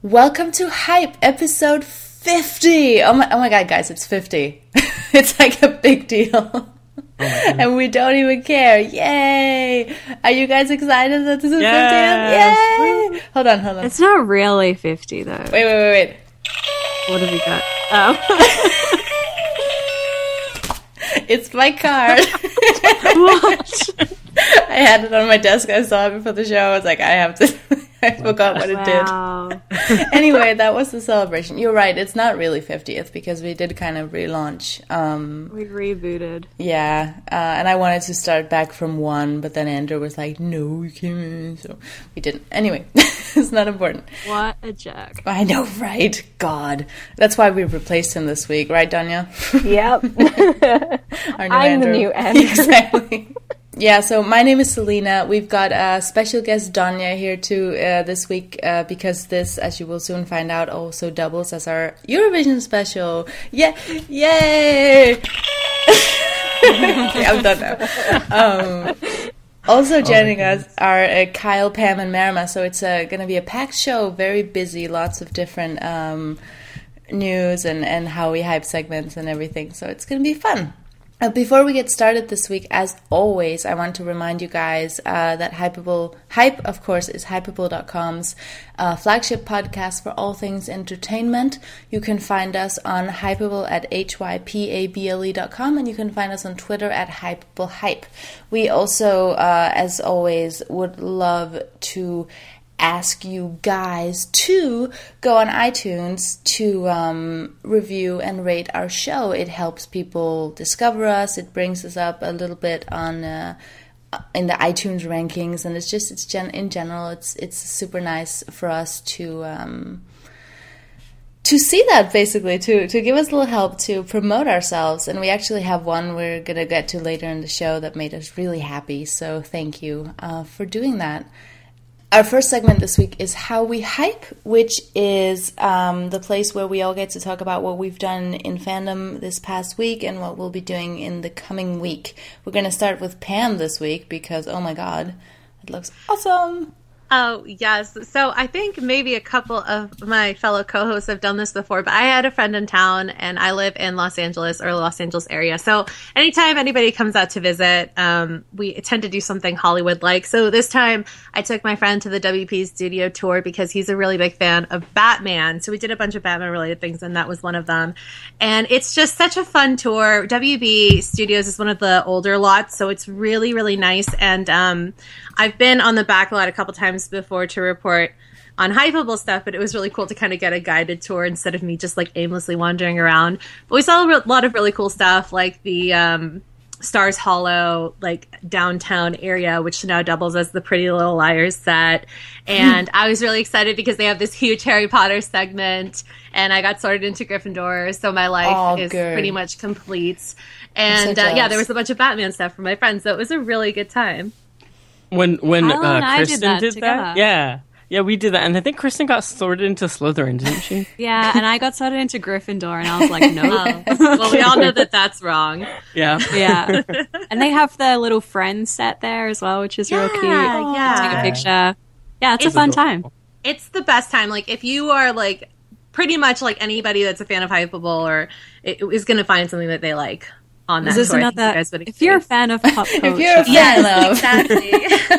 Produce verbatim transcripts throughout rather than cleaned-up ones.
Welcome to Hype, episode fifty. Oh my, oh my god, guys, it's fifty. It's like a big deal. Oh and we don't even care. Yay! Are you guys excited that this is yes. fifty? Yay! Hold on, hold on. It's not really fifty, though. Wait, wait, wait, wait. What have we got? Oh. It's my card. What? I had it on my desk. I saw it before the show. I was like, I have to... I forgot what it wow. did. Anyway, that was the celebration. You're right. It's not really fiftieth because we did kind of relaunch. Um, we rebooted. Yeah. Uh, and I wanted to start back from one, but then Andrew was like, no, you can't. So we didn't. Anyway, it's not important. What a jerk. I know, right? God. That's why we replaced him this week. Right, Danya? Yep. Our new I'm Andrew. the new Andrew. Exactly. Yeah, so my name is Selena. We've got a special guest, Danya, here too uh, this week uh, because this, as you will soon find out, also doubles as our Eurovision special. Yeah, yay! Okay, I'm done now. Um, also joining oh us are uh, Kyle, Pam, and Marima. So it's uh, going to be a packed show, very busy, lots of different um, news and, and how we hype segments and everything. So it's going to be fun. Uh, before we get started this week, as always, I want to remind you guys uh, that Hypable, Hype, of course, is hypable dot com's uh, flagship podcast for all things entertainment. You can find us on Hypable at H Y P A B L E dot com, and you can find us on Twitter at HypableHype. We also, uh, as always, would love to ask you guys to go on iTunes to um, review and rate our show. It helps people discover us. It brings us up a little bit on uh, in the iTunes rankings, and it's just it's gen- in general it's it's super nice for us to um, to see that, basically, to to give us a little help to promote ourselves. And we actually have one we're gonna get to later in the show that made us really happy. So thank you uh, for doing that. Our first segment this week is How We Hype, which is um, the place where we all get to talk about what we've done in fandom this past week and what we'll be doing in the coming week. We're going to start with Pam this week because, oh my god, it looks awesome. Oh, yes. So I think maybe a couple of my fellow co-hosts have done this before, but I had a friend in town, and I live in Los Angeles or Los Angeles area. So anytime anybody comes out to visit, um, we tend to do something Hollywood-like. So this time I took my friend to the W P Studio Tour because he's a really big fan of Batman. So we did a bunch of Batman-related things, and that was one of them. And it's just such a fun tour. W B Studios is one of the older lots, so it's really, really nice. And um, I've been on the back lot a couple times before to report on Hypable stuff, but it was really cool to kind of get a guided tour instead of me just like aimlessly wandering around. But we saw a re- lot of really cool stuff, like the um, Stars Hollow, like downtown area, which now doubles as the Pretty Little Liars set. And I was really excited because they have this huge Harry Potter segment, and I got sorted into Gryffindor, so my life oh, is good. pretty much complete. And so uh, yeah, there was a bunch of Batman stuff for my friends, so it was a really good time. When when Kyle uh, and I Kristen did that did together. that, yeah, yeah, we did that, and I think Kristen got sorted into Slytherin, didn't she? Yeah, and I got sorted into Gryffindor, and I was like, no. Oh. Well, we all know that that's wrong. Yeah, Yeah, and they have their little friends set there as well, which is real cute. yeah. Take a picture. Yeah, it's, It's a fun adorable. time. It's the best time. Like, if you are, like, pretty much like anybody that's a fan of Hypable or it, is going to find something that they like on that Is this tour, I think another? you guys would If you're a agree. fan of pop culture, If you're a fan of... Exactly.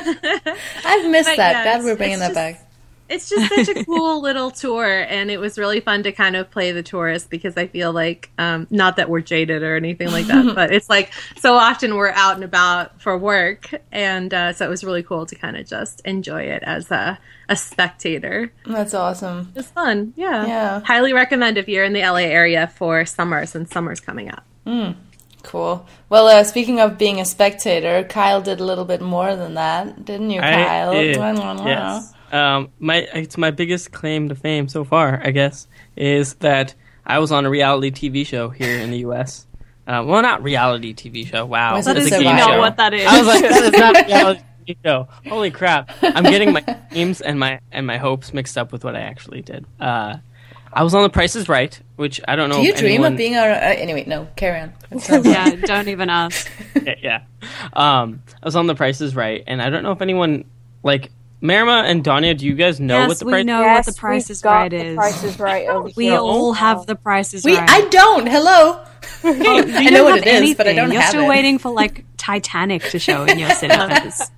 I've missed But that. yeah, Glad we're it's- bringing it's that just- back. It's just such a cool little tour, and it was really fun to kind of play the tourist because I feel like, um, not that we're jaded or anything like that, but it's like so often we're out and about for work, and uh, so it was really cool to kind of just enjoy it as a, a spectator. That's awesome. It was fun, yeah. Yeah. Highly recommend if you're in the L A area for summer, since summer's coming up. Cool. Well, uh, speaking of being a spectator, Kyle did a little bit more than that, didn't you, Kyle? I did. Yes. Um, my it's my biggest claim to fame so far, I guess, is that I was on a reality T V show here in the U S. Uh, well, not reality T V show. Wow, Was that it is a you game know show? what that is. I was like, that is not a reality T V show. Holy crap! I'm getting my dreams and my and my hopes mixed up with what I actually did. Uh, I was on The Price is Right, which I don't know. Do you if dream anyone... of being a... Uh, anyway, no, carry on. It's not- Yeah, don't even ask. yeah, yeah. Um, I was on The Price is Right, and I don't know if anyone like Marima and Danya, do you guys know yes, what the we price know Yes, what the Price we've is got Right the is. Price is Right over We here. all have the Price is We, Right. I don't. Hello. Oh, you I don't know what have it is, but I anything. don't You're have still it. waiting for like Titanic to show in your cinemas.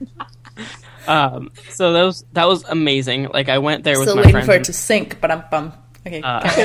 Um, so that was that was amazing. Like I went there with Still my waiting friends. for it and- to sink, but I'm bummed. Okay.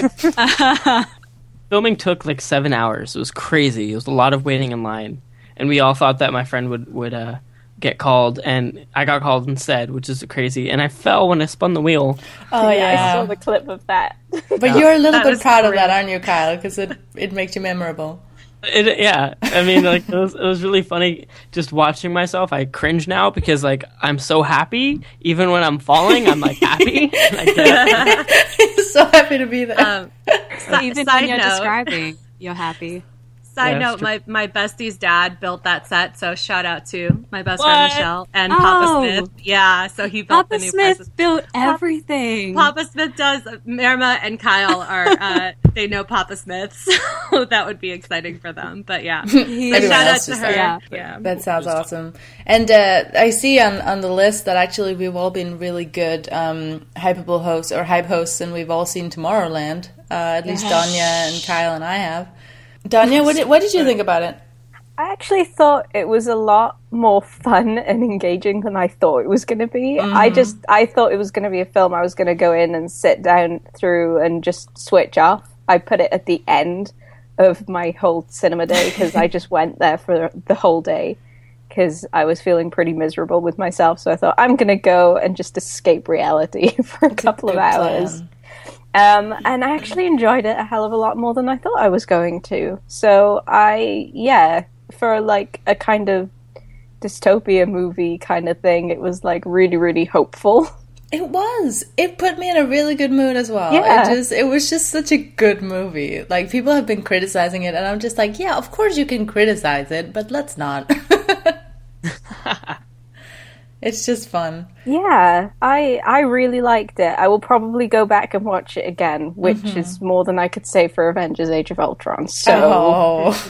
Uh, filming took like seven hours. It was crazy. It was a lot of waiting in line, and we all thought that my friend would would uh, get called, and I got called instead, which is crazy. And I fell when I spun the wheel. oh Yeah, I yeah. saw the clip of that. But you're a little That bit was proud of great. that, aren't you, Kyle? Because it it makes you memorable. It, yeah, I mean, like it was, it was really funny just watching myself. I cringe now because like I'm so happy. Even when I'm falling, I'm like happy. And I get up. So happy to be there. Um, So even side when you're note, describing, you're happy. Side Yeah, note, that's my, my bestie's dad built that set, so shout out to my best What? friend Michelle and Oh. Papa Smith. Yeah, so he built Papa the new Smith presses. built everything. Papa Smith does. Marima and Kyle are, uh, they know Papa Smith, so that would be exciting for them. But yeah, He- but Everyone shout out else to is her. there. Yeah. Yeah. That sounds awesome. And uh, I see on, on the list that actually we've all been really good um, Hypeable hosts or hype hosts, and we've all seen Tomorrowland. Uh, at least Danya and Kyle and I have. Danya, what did, what did you think about it? I actually thought it was a lot more fun and engaging than I thought it was going to be. I just, I thought it was going to be a film I was going to go in and sit down through and just switch off. I put it at the end of my whole cinema day because I just went there for the whole day because I was feeling pretty miserable with myself. So I thought, I'm going to go and just escape reality for a couple of Good hours. plan. Um, and I actually enjoyed it a hell of a lot more than I thought I was going to. So I, yeah, for like a kind of dystopia movie kind of thing, it was like really, really hopeful. It was. It put me in a really good mood as well. Yeah. It just it was just such a good movie. Like people have been criticizing it and I'm just like, yeah, of course you can criticize it, but let's not. It's just fun. Yeah, I I really liked it. I will probably go back and watch it again, which is more than I could say for Avengers Age of Ultron. So Oh.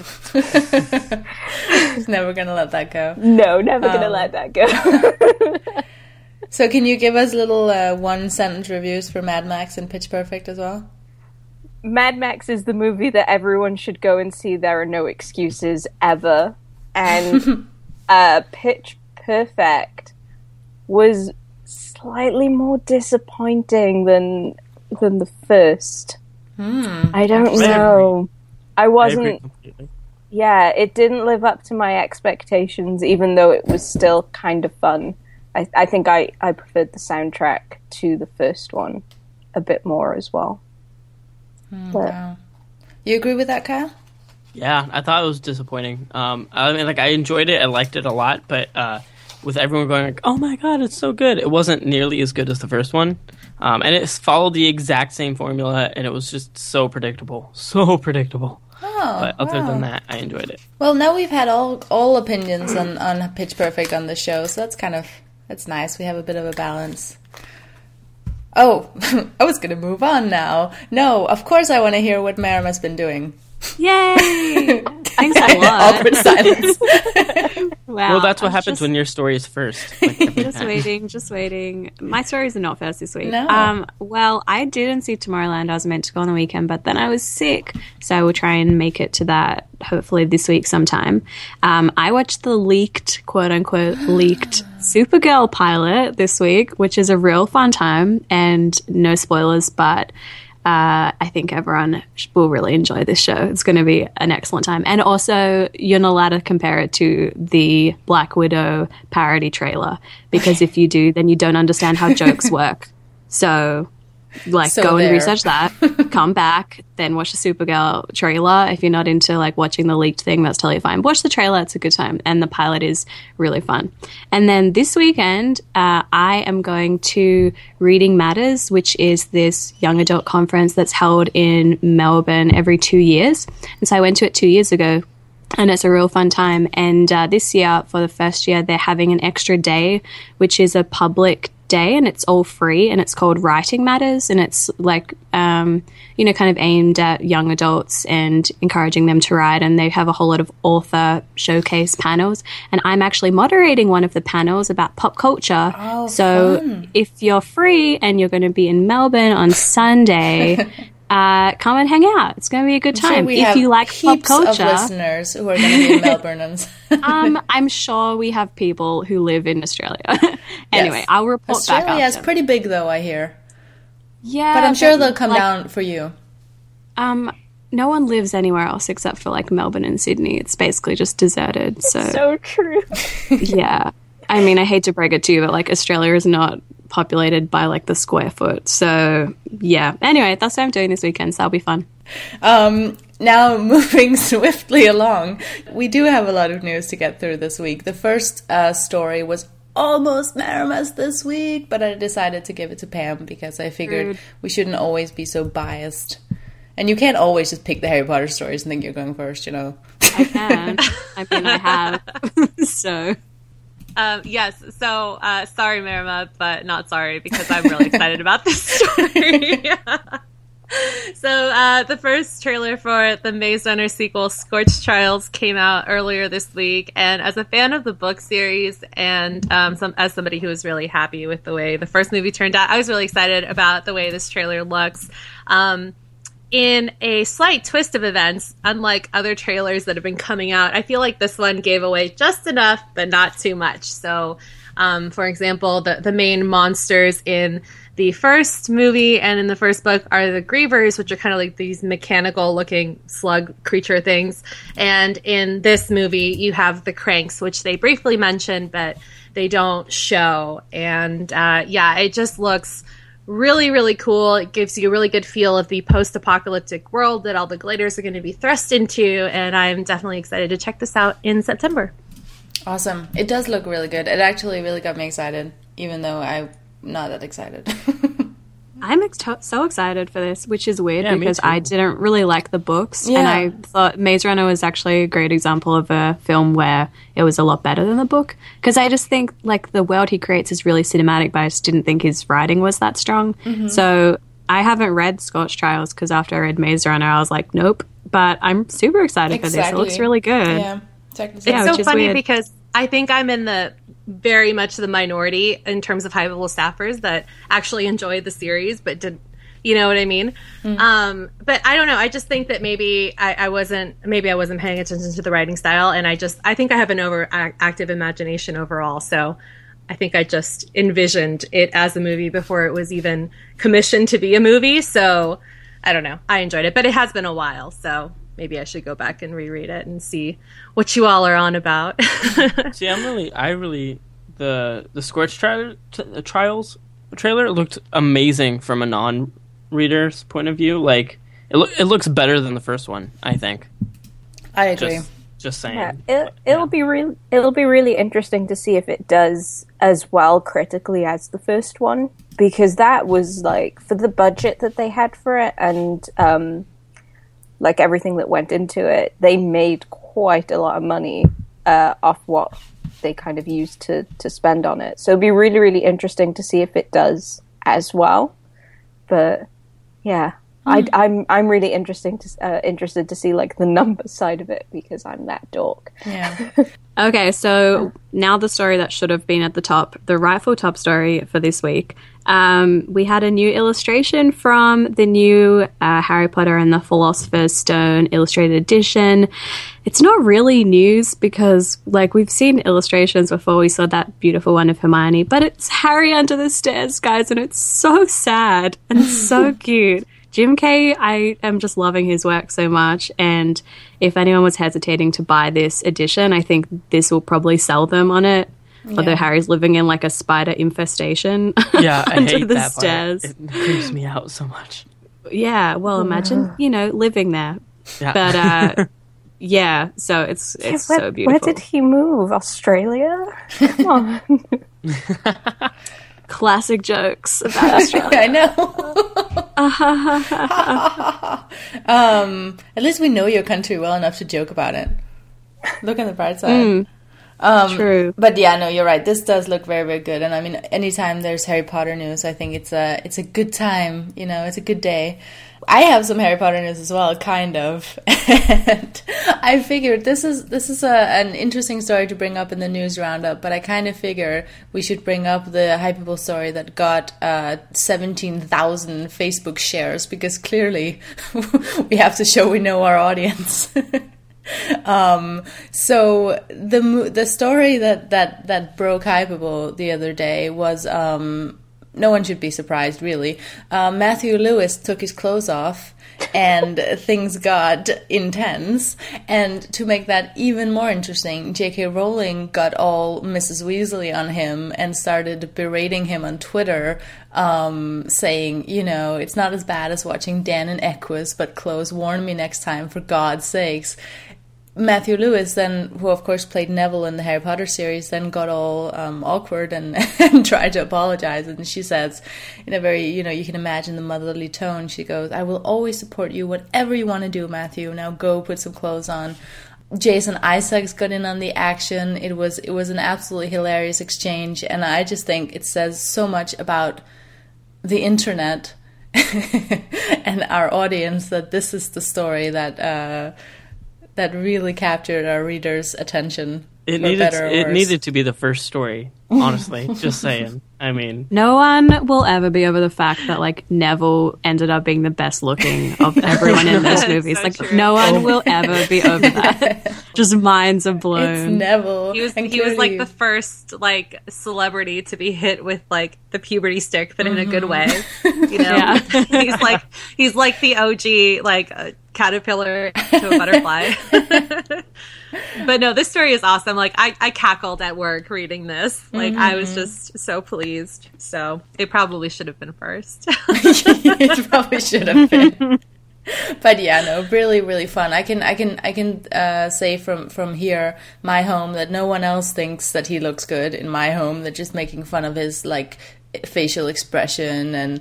Just never gonna let that go. no, never gonna Um, let that go. So can you give us little uh, one sentence reviews for Mad Max and Pitch Perfect as well? Mad Max is the movie that everyone should go and see. There are no excuses ever. And uh, Pitch Perfect was slightly more disappointing than than the first. I don't I know. I I agree wasn't. completely. Yeah, it didn't live up to my expectations, even though it was still kind of fun. I, I think I, I preferred the soundtrack to the first one a bit more as well. But Wow. You agree with that, Kyle? Yeah, I thought it was disappointing. Um, I mean, like I enjoyed it, I liked it a lot, but uh, with everyone going like, "Oh my god, it's so good," it wasn't nearly as good as the first one, um, and it followed the exact same formula, and it was just so predictable, so predictable. Oh, But other wow. than that, I enjoyed it. Well, now we've had all all opinions on, on Pitch Perfect on the show, so that's kind of that's nice. We have a bit of a balance. Oh, I was going to move on now. No, of course I want to hear what Marima's been doing. Yay! Thanks a lot. Awkward silence. Wow, Well, that's I what was happens just- when your story is first. Like, every Just time. waiting, just waiting. My stories are not first this week. No. Um, well, I didn't see Tomorrowland. I was meant to go on the weekend, but then I was sick, so I will try and make it to that hopefully this week sometime. Um, I watched the leaked, quote unquote, leaked Supergirl pilot this week, which is a real fun time, and no spoilers, but. Uh, I think everyone sh- will really enjoy this show. It's going to be an excellent time. And also, you're not allowed to compare it to the Black Widow parody trailer, because if you do, then you don't understand how jokes work. So, like, So go there. and research that, come back, then watch the Supergirl trailer. If you're not into, like, watching the leaked thing, that's totally fine. Watch the trailer, it's a good time. And the pilot is really fun. And then this weekend, uh, I am going to Reading Matters, which is this young adult conference that's held in Melbourne every two years. And so I went to it two years ago. And it's a real fun time. And uh, this year, for the first year, they're having an extra day, which is a public day, and it's all free, and it's called Writing Matters, and it's like um, um, you know, kind of aimed at young adults and encouraging them to write. And they have a whole lot of author showcase panels. And I'm actually moderating one of the panels about pop culture. Oh, so fun. if you're free and you're going to be in Melbourne on Sunday, uh, come and hang out. It's going to be a good I'm sure time. we if have you like pop heaps culture, of listeners who are going to be in Melbourne. And um, I'm sure we have people who live in Australia. Anyway, Yes. I'll report back Australia is after. pretty big, though, I hear. Yeah, But I'm sure they'll come like, down for you. Um, no one lives anywhere else except for like Melbourne and Sydney. It's basically just deserted. So, So true. yeah, I mean, I hate to break it to you, but like Australia is not populated by like the square foot. So yeah. Anyway, that's what I'm doing this weekend. So that'll be fun. Um, now, moving swiftly along, we do have a lot of news to get through this week. The first uh, story was almost Maramus this week, but I decided to give it to Pam because I figured Rude. we shouldn't always be so biased. And you can't always just pick the Harry Potter stories and think you're going first, you know. I can. I mean, I have. So Um, yes. So, uh, sorry, Marima, but not sorry because I'm really excited about this story. So, uh, the first trailer for the Maze Runner sequel, Scorched Trials, came out earlier this week. And as a fan of the book series and um, some as somebody who was really happy with the way the first movie turned out, I was really excited about the way this trailer looks. Um, in a slight twist of events, unlike other trailers that have been coming out, I feel like this one gave away just enough, but not too much. So, um, for example, the, the main monsters in the first movie and in the first book are the Grievers, which are kind of like these mechanical-looking slug creature things. And in this movie, you have the Cranks, which they briefly mention, but they don't show. And, uh, yeah, it just looks really, really cool. It gives you a really good feel of the post-apocalyptic world that all the Gladers are going to be thrust into, and I'm definitely excited to check this out in September. Awesome. It does look really good. It actually really got me excited, even though I'm not that excited. I'm ex- so excited for this, which is weird Yeah, me because too. I didn't really like the books. Yeah. And I thought Maze Runner was actually a great example of a film where it was a lot better than the book. Because I just think like the world he creates is really cinematic, but I just didn't think his writing was that strong. Mm-hmm. So I haven't read Scorched Trials because after I read Maze Runner, I was like, nope. But I'm super excited for this. It Exactly. looks really good. Yeah. Check this Yeah, out. which So is funny weird. because I think I'm in the very much the minority in terms of high level staffers that actually enjoyed the series, but did you know what I mean? Mm. Um, but I don't know. I just think that maybe I, I wasn't maybe I wasn't paying attention to the writing style, and I just I think I have an overactive imagination overall. So I think I just envisioned it as a movie before it was even commissioned to be a movie. So I don't know. I enjoyed it, but it has been a while, so maybe I should go back and reread it and see what you all are on about. See, I'm really, I really, the the Scorched tri- t- Trials trailer looked amazing from a non-reader's point of view. Like, it, lo- it looks better than the first one, I think. I agree. Just, just saying. Yeah, it, it'll be real. It'll be really interesting to see if it does as well critically as the first one, because that was like for the budget that they had for it and um, like everything that went into it, they made quite a lot of money uh, off what they kind of used to to spend on it. So it'd be really, really interesting to see if it does as well. But yeah. I, I'm I'm really interesting to uh, interested to see like the numbers side of it because I'm that dork. Yeah. Okay, so now the story that should have been at the top, the rightful top story for this week. Um, we had a new illustration from the new uh, Harry Potter and the Philosopher's Stone illustrated edition. It's not really news because, like, we've seen illustrations before. We saw that beautiful one of Hermione, but it's Harry under the stairs, guys, and it's so sad and so cute. Jim Kay, I am just loving his work so much, and if anyone was hesitating to buy this edition, I think this will probably sell them on it. Yeah. Although Harry's living in like a spider infestation Yeah, I under hate the that stairs. part. It creeps me out so much. Yeah, well, imagine, you know, living there. Yeah. But uh, yeah, so it's it's where, so beautiful. Where did he move? Australia? Come on. Classic jokes about Australia. I know. um, at least we know your country well enough to joke about it. Look on the bright side. Mm, um, true. But yeah, no, you're right. This does look very, very good. And I mean, anytime there's Harry Potter news, I think it's a it's a good time. You know, it's a good day. I have some Harry Potter news as well, kind of. And I figured this is this is a, an interesting story to bring up in the news roundup, but I kind of figure we should bring up the Hypable story that got uh, seventeen thousand Facebook shares, because clearly we have to show we know our audience. um, so the the story that, that, that broke Hypable the other day was... Um, no one should be surprised, really. Uh, Matthew Lewis took his clothes off, and things got intense. And to make that even more interesting, J K Rowling got all Missus Weasley on him and started berating him on Twitter, um, saying, you know, it's not as bad as watching Dan and Equus, but clothes warn me next time, for God's sakes. Matthew Lewis then, who of course played Neville in the Harry Potter series, then got all um, awkward and, and tried to apologize. And she says, in a very, you know, you can imagine the motherly tone, she goes, I will always support you, whatever you want to do, Matthew. Now go put some clothes on. Jason Isaacs got in on the action. It was it was an absolutely hilarious exchange. And I just think it says so much about the internet and our audience that this is the story that... Uh, that really captured our readers' attention. It needed it needed to be the first story, honestly. Just saying. I mean, no one will ever be over the fact that like Neville ended up being the best looking of everyone in those movies. So like true. no one will ever be over that. Just minds are blown. It's Neville. He was and he was like clearly- the first like celebrity to be hit with like the puberty stick, but in a good way. You know, Yeah. he's like he's like the O G like uh, caterpillar to a butterfly. But no, this story is awesome. Like I, I cackled at work reading this. Like I was just so pleased. So it probably should have been first. It probably should have been. But yeah, no, really, really fun. I can, I can, I can uh, say from from here, my home, that no one else thinks that he looks good in my home. They're just making fun of his like facial expression and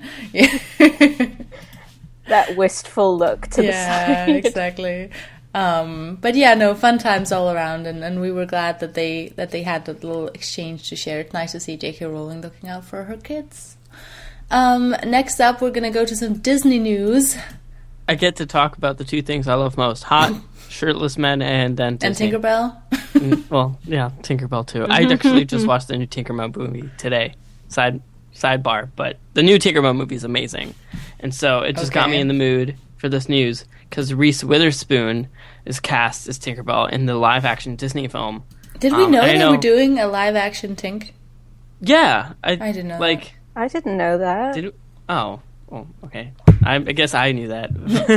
That wistful look to yeah, the side. exactly. Um, but yeah, no, fun times all around, and, and we were glad that they that they had that little exchange to share. It's nice to see J K Rowling looking out for her kids. Um, next up, we're gonna go to some Disney news. I get to talk about the two things I love most: hot, shirtless men, and then Disney. And Tinkerbell. Mm, well, yeah, Tinkerbell too. I actually just watched the new Tinkerbell movie today. Side sidebar, but the new Tinkerbell movie is amazing, and so it just got Okay. me in the mood for this news because Reese Witherspoon is cast as Tinkerbell in the live-action Disney film. Did we Um, know and I they know- were doing a live action Tink? Yeah, I, I didn't know Like, I didn't know that. did oh, well, okay. I, I guess I knew that,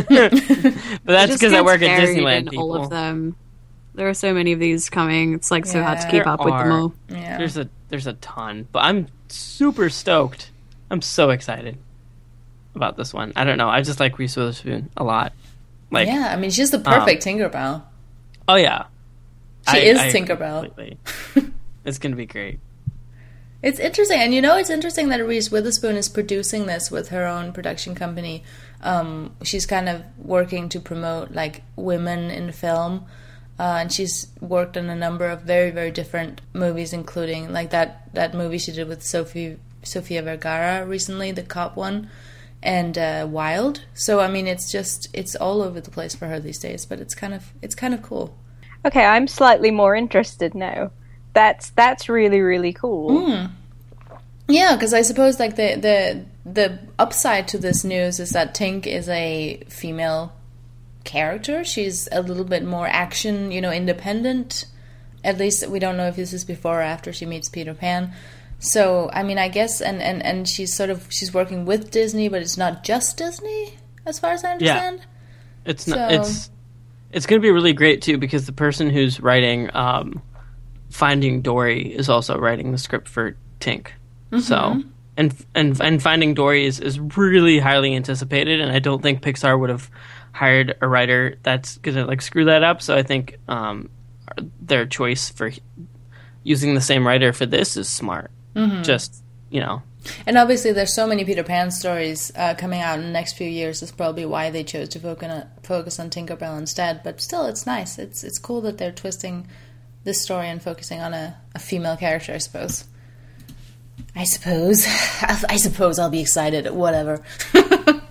but that's Just because I gets work at buried Disneyland. in People. all of them. There are so many of these coming. It's like so hard to Yeah. keep There up with them are. all. Yeah. There's a there's a ton, but I'm super stoked. I'm so excited about this one. I don't know. I just like Reese Witherspoon a lot. Like, Yeah, I mean, she's the perfect Tinkerbell. oh yeah, She I- is I agree Tinkerbell. completely. It's gonna be great. It's interesting, and you know, it's interesting that Reese Witherspoon is producing this with her own production company. Um, she's kind of working to promote like women in film, uh, and she's worked on a number of very, very different movies, including like that that movie she did with Sophie Sofia Vergara recently, the cop one, and uh, Wild. So I mean, it's just it's all over the place for her these days, but it's kind of it's kind of cool. Okay, I'm slightly more interested now. That's that's really really cool. Yeah, because I suppose like the the the upside to this news is that Tink is a female character. She's a little bit more action, you know, independent. At least we don't know if this is before or after she meets Peter Pan. So I mean, I guess, and and and she's sort of she's working with Disney, but it's not just Disney, as far as I understand. It's So- not. It's it's gonna be really great too because the person who's writing um, Finding Dory is also writing the script for Tink. So and and and Finding Dory is, is really highly anticipated, and I don't think Pixar would have hired a writer that's gonna like screw that up. So I think um, their choice for using the same writer for this is smart. Just you know, And obviously, there's so many Peter Pan stories uh, coming out in the next few years. That's probably why they chose to focus on, focus on Tinkerbell instead. But still, it's nice. It's it's cool that they're twisting this story and focusing on a, a female character, I suppose. I suppose. I suppose I'll be excited. Whatever.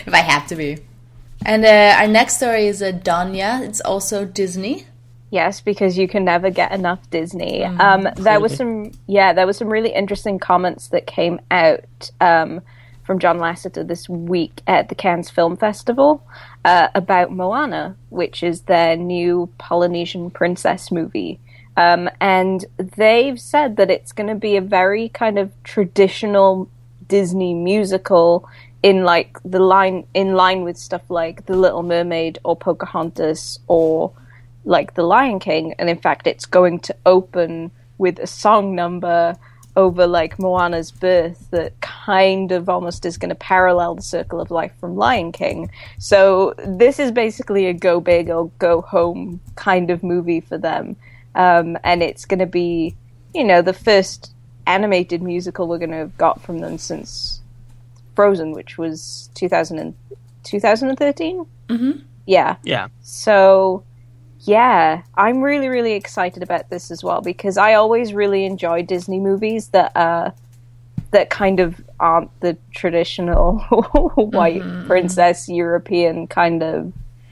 if I have to be. And uh, our next story is uh, Donya. It's also Disney. Yes, because you can never get enough Disney. Mm, um, there was some, yeah, there was some really interesting comments that came out um, from John Lasseter this week at the Cannes Film Festival uh, about Moana, which is their new Polynesian princess movie. Um, and they've said that it's going to be a very kind of traditional Disney musical in like the line in line with stuff like The Little Mermaid or Pocahontas or like The Lion King. And in fact, it's going to open with a song number over like Moana's birth that kind of almost is going to parallel the Circle of Life from Lion King. So this is basically a go big or go home kind of movie for them. Um, and it's going to be, you know, the first animated musical we're going to have got from them since Frozen, which was two thousand, twenty thirteen? Mm-hmm. Yeah. Yeah. So, yeah, I'm really, really excited about this as well, because I always really enjoy Disney movies that uh, that kind of aren't the traditional white mm-hmm. princess European kind of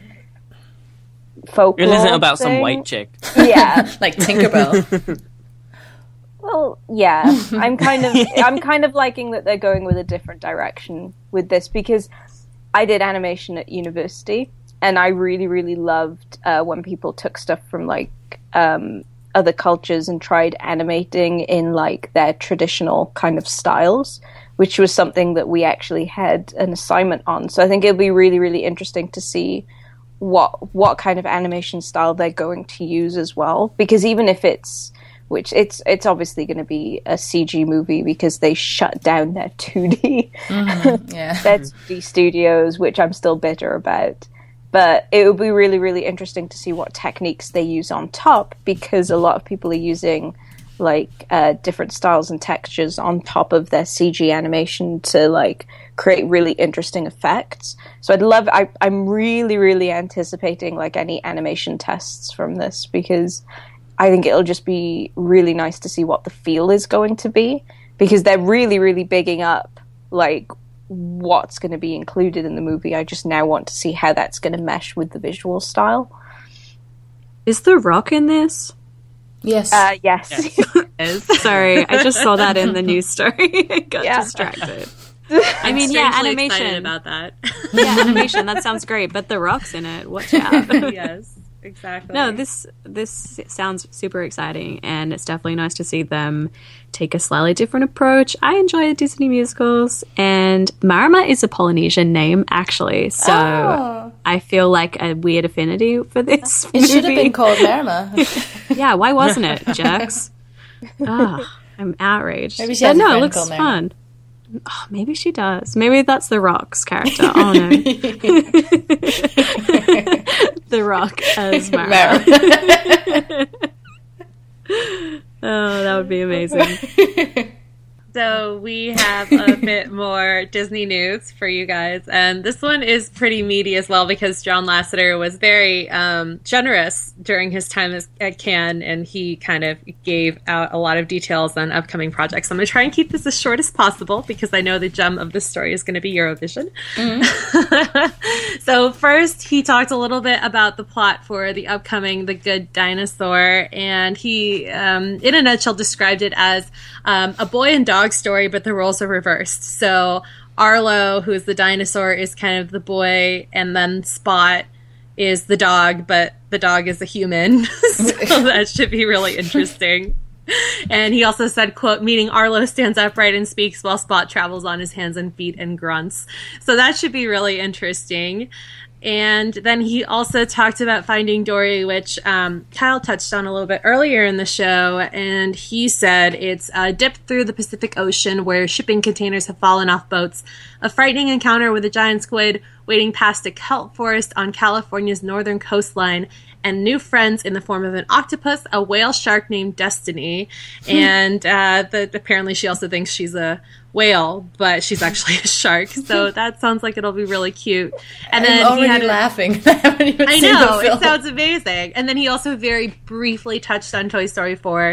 folklore. It isn't about thing. some white chick. Yeah. Like Tinkerbell. Well, yeah, I'm kind of I'm kind of liking that they're going with a different direction with this, because I did animation at university, and I really, really loved uh, when people took stuff from like um, other cultures and tried animating in like their traditional kind of styles, which was something that we actually had an assignment on. So I think it'll be really, really interesting to see what what kind of animation style they're going to use as well, because even if it's which it's it's obviously going to be a C G movie because they shut down their two D mm-hmm, yeah. their two D studios, which I'm still bitter about. But it will be really, really interesting to see what techniques they use on top, because a lot of people are using like uh, different styles and textures on top of their C G animation to like create really interesting effects. So I'd love, I, I'm really, really anticipating like any animation tests from this, because I think it'll just be really nice to see what the feel is going to be, because they're really, really bigging up like what's going to be included in the movie. I just now want to see how that's going to mesh with the visual style. Is The Rock in this? Yes. Uh, yes. yes. Sorry, I just saw that in the news story. I got yeah. distracted. I mean, yeah, animation. About that. Yeah, animation. That sounds great, but The Rock's in it. Watch out. Yes. Exactly. No, this this sounds super exciting, and it's definitely nice to see them take a slightly different approach. I enjoy Disney musicals, and Marama is a Polynesian name, actually, so oh. I feel like a weird affinity for this It movie. should have been called Marama. Yeah, why wasn't it, jerks? Oh, I'm outraged. Maybe she but has a no, it friend looks called fun. Oh, maybe she does. Maybe that's The Rock's character. Oh no. The Rock as Mara. Mara. Oh, that would be amazing. So we have a bit more Disney news for you guys, and this one is pretty meaty as well, because John Lasseter was very um, generous during his time as, at Cannes, and he kind of gave out a lot of details on upcoming projects. So I'm going to try and keep this as short as possible, because I know the gem of this story is going to be Eurovision. Mm-hmm. So first, he talked a little bit about the plot for the upcoming The Good Dinosaur, and he, um, in a nutshell, described it as um, a boy and dog story, but the roles are reversed. So Arlo, who's the dinosaur, is kind of the boy, and then Spot is the dog, but the dog is a human. So that should be really interesting. And he also said, quote, meaning Arlo stands upright and speaks while Spot travels on his hands and feet and grunts. So that should be really interesting. And then he also talked about Finding Dory, which um, Kyle touched on a little bit earlier in the show. And he said it's a dip through the Pacific Ocean where shipping containers have fallen off boats, a frightening encounter with a giant squid wading past a kelp forest on California's northern coastline, and new friends in the form of an octopus, a whale shark named Destiny, and uh, the, apparently she also thinks she's a whale, but she's actually a shark. So that sounds like it'll be really cute. And I'm then already he had a, laughing. I haven't even I seen know, the film. It sounds amazing. And then he also very briefly touched on Toy Story four.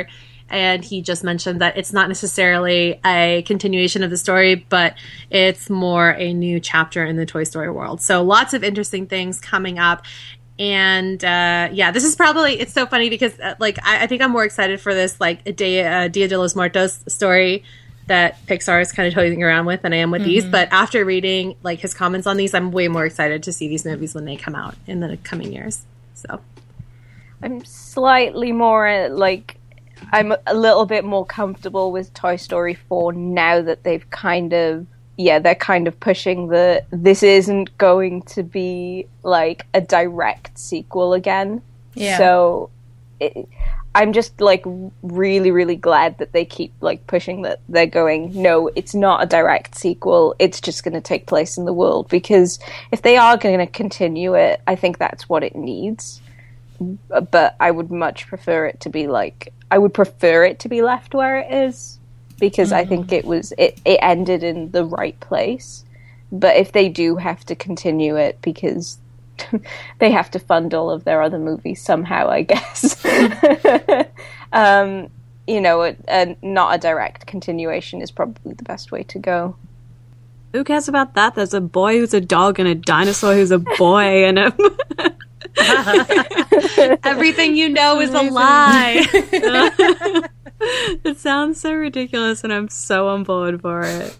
and he just mentioned that it's not necessarily a continuation of the story, but it's more a new chapter in the Toy Story world. So lots of interesting things coming up. And uh, yeah, this is probably, it's so funny because uh, like I, I think I'm more excited for this like Dia, uh, Dia de los Muertos story that Pixar is kind of toying around with than I am with mm-hmm. these. But after reading like his comments on these, I'm way more excited to see these movies when they come out in the coming years. So I'm slightly more like, I'm a little bit more comfortable with Toy Story four now that they've kind of, yeah, they're kind of pushing the, this isn't going to be like a direct sequel again. Yeah. So it, I'm just like really, really glad that they keep like pushing that they're going, no, it's not a direct sequel. It's just going to take place in the world, because if they are going to continue it, I think that's what it needs. But I would much prefer it to be like, I would prefer it to be left where it is. Because mm-hmm. I think it was it, it ended in the right place. But if they do have to continue it because they have to fund all of their other movies somehow, I guess, um, you know, a, a, not a direct continuation is probably the best way to go. Who cares about that? There's a boy who's a dog and a dinosaur who's a boy and a... Everything you know is a lie. It sounds so ridiculous and I'm so on board for it.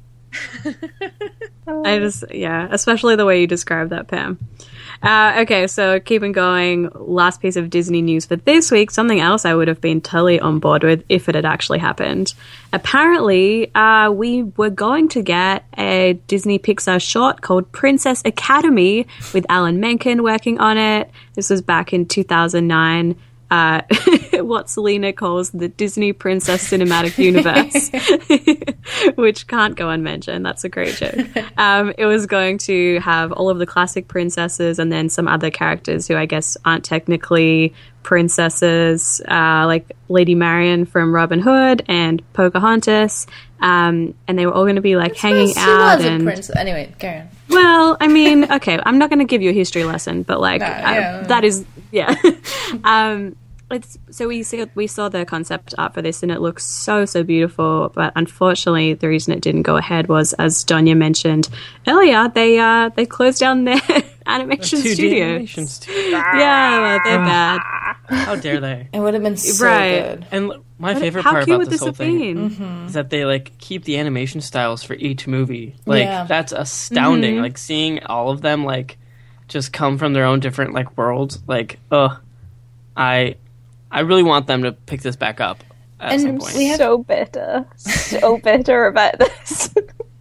I just, yeah, especially the way you described that, Pam. Uh, okay, so keeping going, last piece of Disney news for this week, something else I would have been totally on board with if it had actually happened. Apparently, uh, we were going to get a Disney Pixar short called Princess Academy with Alan Menken working on it. This was back in two thousand nine. Uh, what Selena calls the Disney Princess Cinematic Universe, which can't go unmentioned. That's a great joke. Um, it was going to have all of the classic princesses and then some other characters who I guess aren't technically princesses, uh, like Lady Marian from Robin Hood and Pocahontas. Um, and they were all going to be like That's hanging she out. Was and a princess. Anyway, Karen. Well, I mean, okay, I'm not going to give you a history lesson, but like no, yeah. uh, that is, yeah. um, it's so we see we saw the concept art for this, and it looks so so beautiful. But unfortunately, the reason it didn't go ahead was, as Donya mentioned earlier, they uh they closed down their animation the studio. Animation studio. Yeah, they're bad. How dare they? It would have been so right. good. And my But favorite how part cute about would this this whole have thing been? Mm-hmm. is that they like keep the animation styles for each movie. Like Yeah. that's astounding. Mm-hmm. Like seeing all of them like just come from their own different like worlds. Like, ugh, I I really want them to pick this back up at And some point. we have- So bitter. So bitter about this.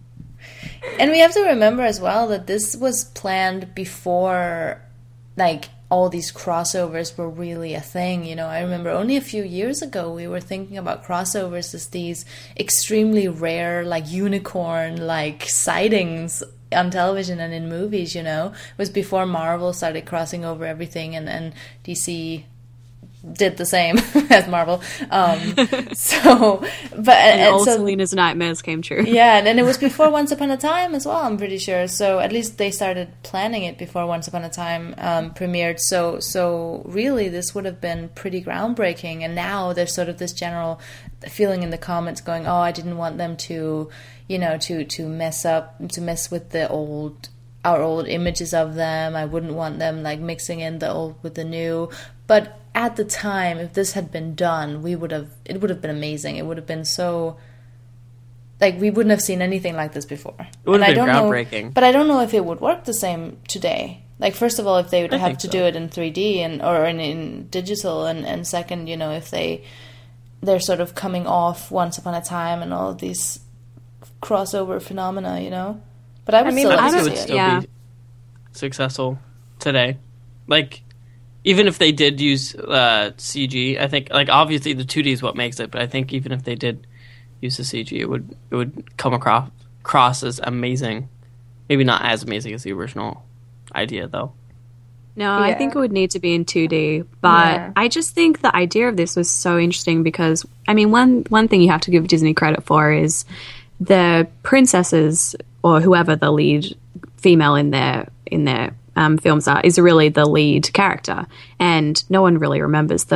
And we have to remember as well that this was planned before, like, all these crossovers were really a thing. You know, I remember only a few years ago we were thinking about crossovers as these extremely rare, like, unicorn-like sightings on television and in movies, you know. It was before Marvel started crossing over everything, and, and D C did the same as Marvel. Um, so, but And, and all so, Selena's nightmares came true. yeah, and, and it was before Once Upon a Time as well, I'm pretty sure. So at least they started planning it before Once Upon a Time um, premiered. So so really, this would have been pretty groundbreaking. And now there's sort of this general feeling in the comments going, "Oh, I didn't want them to, you know, to to mess up, to mess with the old." Our old images of them. I wouldn't want them like mixing in the old with the new. But at the time, if this had been done, we would have. It would have been amazing. It would have been so. Like we wouldn't have seen anything like this before. It would have And been I don't groundbreaking. Know, but I don't know if it would work the same today. Like first of all, if they would I have think to so. do it in three D and or in, in digital, and, and second, you know, if they they're sort of coming off Once Upon a Time and all of these crossover phenomena, you know. But I would I mean, still I like think to it would see it. still Yeah. be successful today. Like, even if they did use uh, C G, I think, like, obviously the two D is what makes it, but I think even if they did use the C G, it would it would come across, across as amazing. Maybe not as amazing as the original idea, though. No, I Yeah. think it would need to be in two D. But Yeah. I just think the idea of this was so interesting because, I mean, one, one thing you have to give Disney credit for is the princesses, or whoever the lead female in their in their um, films are, is really the lead character. And no one really remembers the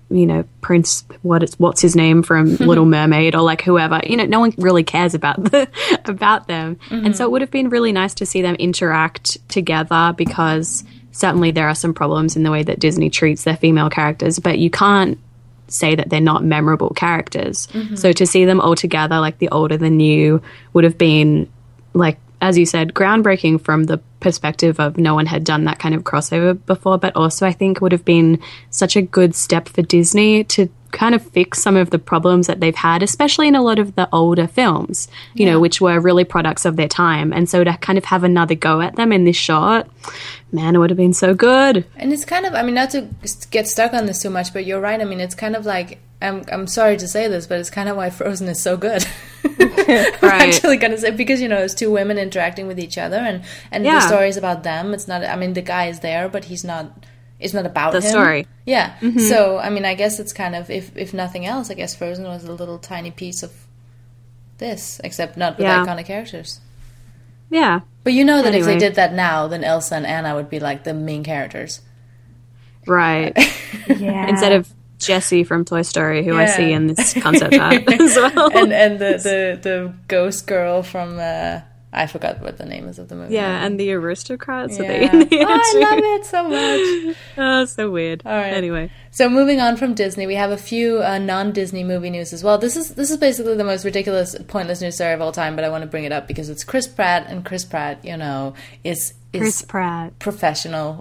you know, Prince, what it's, what's his name from Little Mermaid, or like whoever, you know, no one really cares about the, about them. Mm-hmm. And so it would have been really nice to see them interact together, because certainly there are some problems in the way that Disney treats their female characters, but you can't say that they're not memorable characters. Mm-hmm. So to see them all together, like the older, the new, would have been, like, as you said, groundbreaking from the perspective of no one had done that kind of crossover before, but also I think would have been such a good step for Disney to kind of fix some of the problems that they've had, especially in a lot of the older films, you yeah. know, which were really products of their time. And so to kind of have another go at them in this shot, man, it would have been so good. And it's kind of, I mean, not to get stuck on this too much, but you're right. I mean, it's kind of like, I'm I'm sorry to say this, but it's kind of why Frozen is so good. I'm right. actually going to say, because, you know, it's two women interacting with each other, and, and yeah. the story is about them. It's not, I mean, the guy is there, but he's not, it's not about the him. story. Yeah. Mm-hmm. So, I mean, I guess it's kind of, if, if nothing else, I guess Frozen was a little tiny piece of this, except not with yeah. iconic characters. Yeah. But you know that anyway. if they did that now, then Elsa and Anna would be like the main characters. Right. Yeah. Instead of Jessie from Toy Story, who yeah. I see in this concept art as well. And and the, the, the ghost girl from, uh, I forgot what the name is of the movie. Yeah, and the Aristocrats. Yeah. Are they in there Oh, I too? love it so much. Oh, so weird. All right. Anyway. So moving on from Disney, we have a few uh, non-Disney movie news as well. This is this is basically the most ridiculous, pointless news story of all time, but I want to bring it up because it's Chris Pratt, and Chris Pratt, you know, is is Chris Pratt. professional.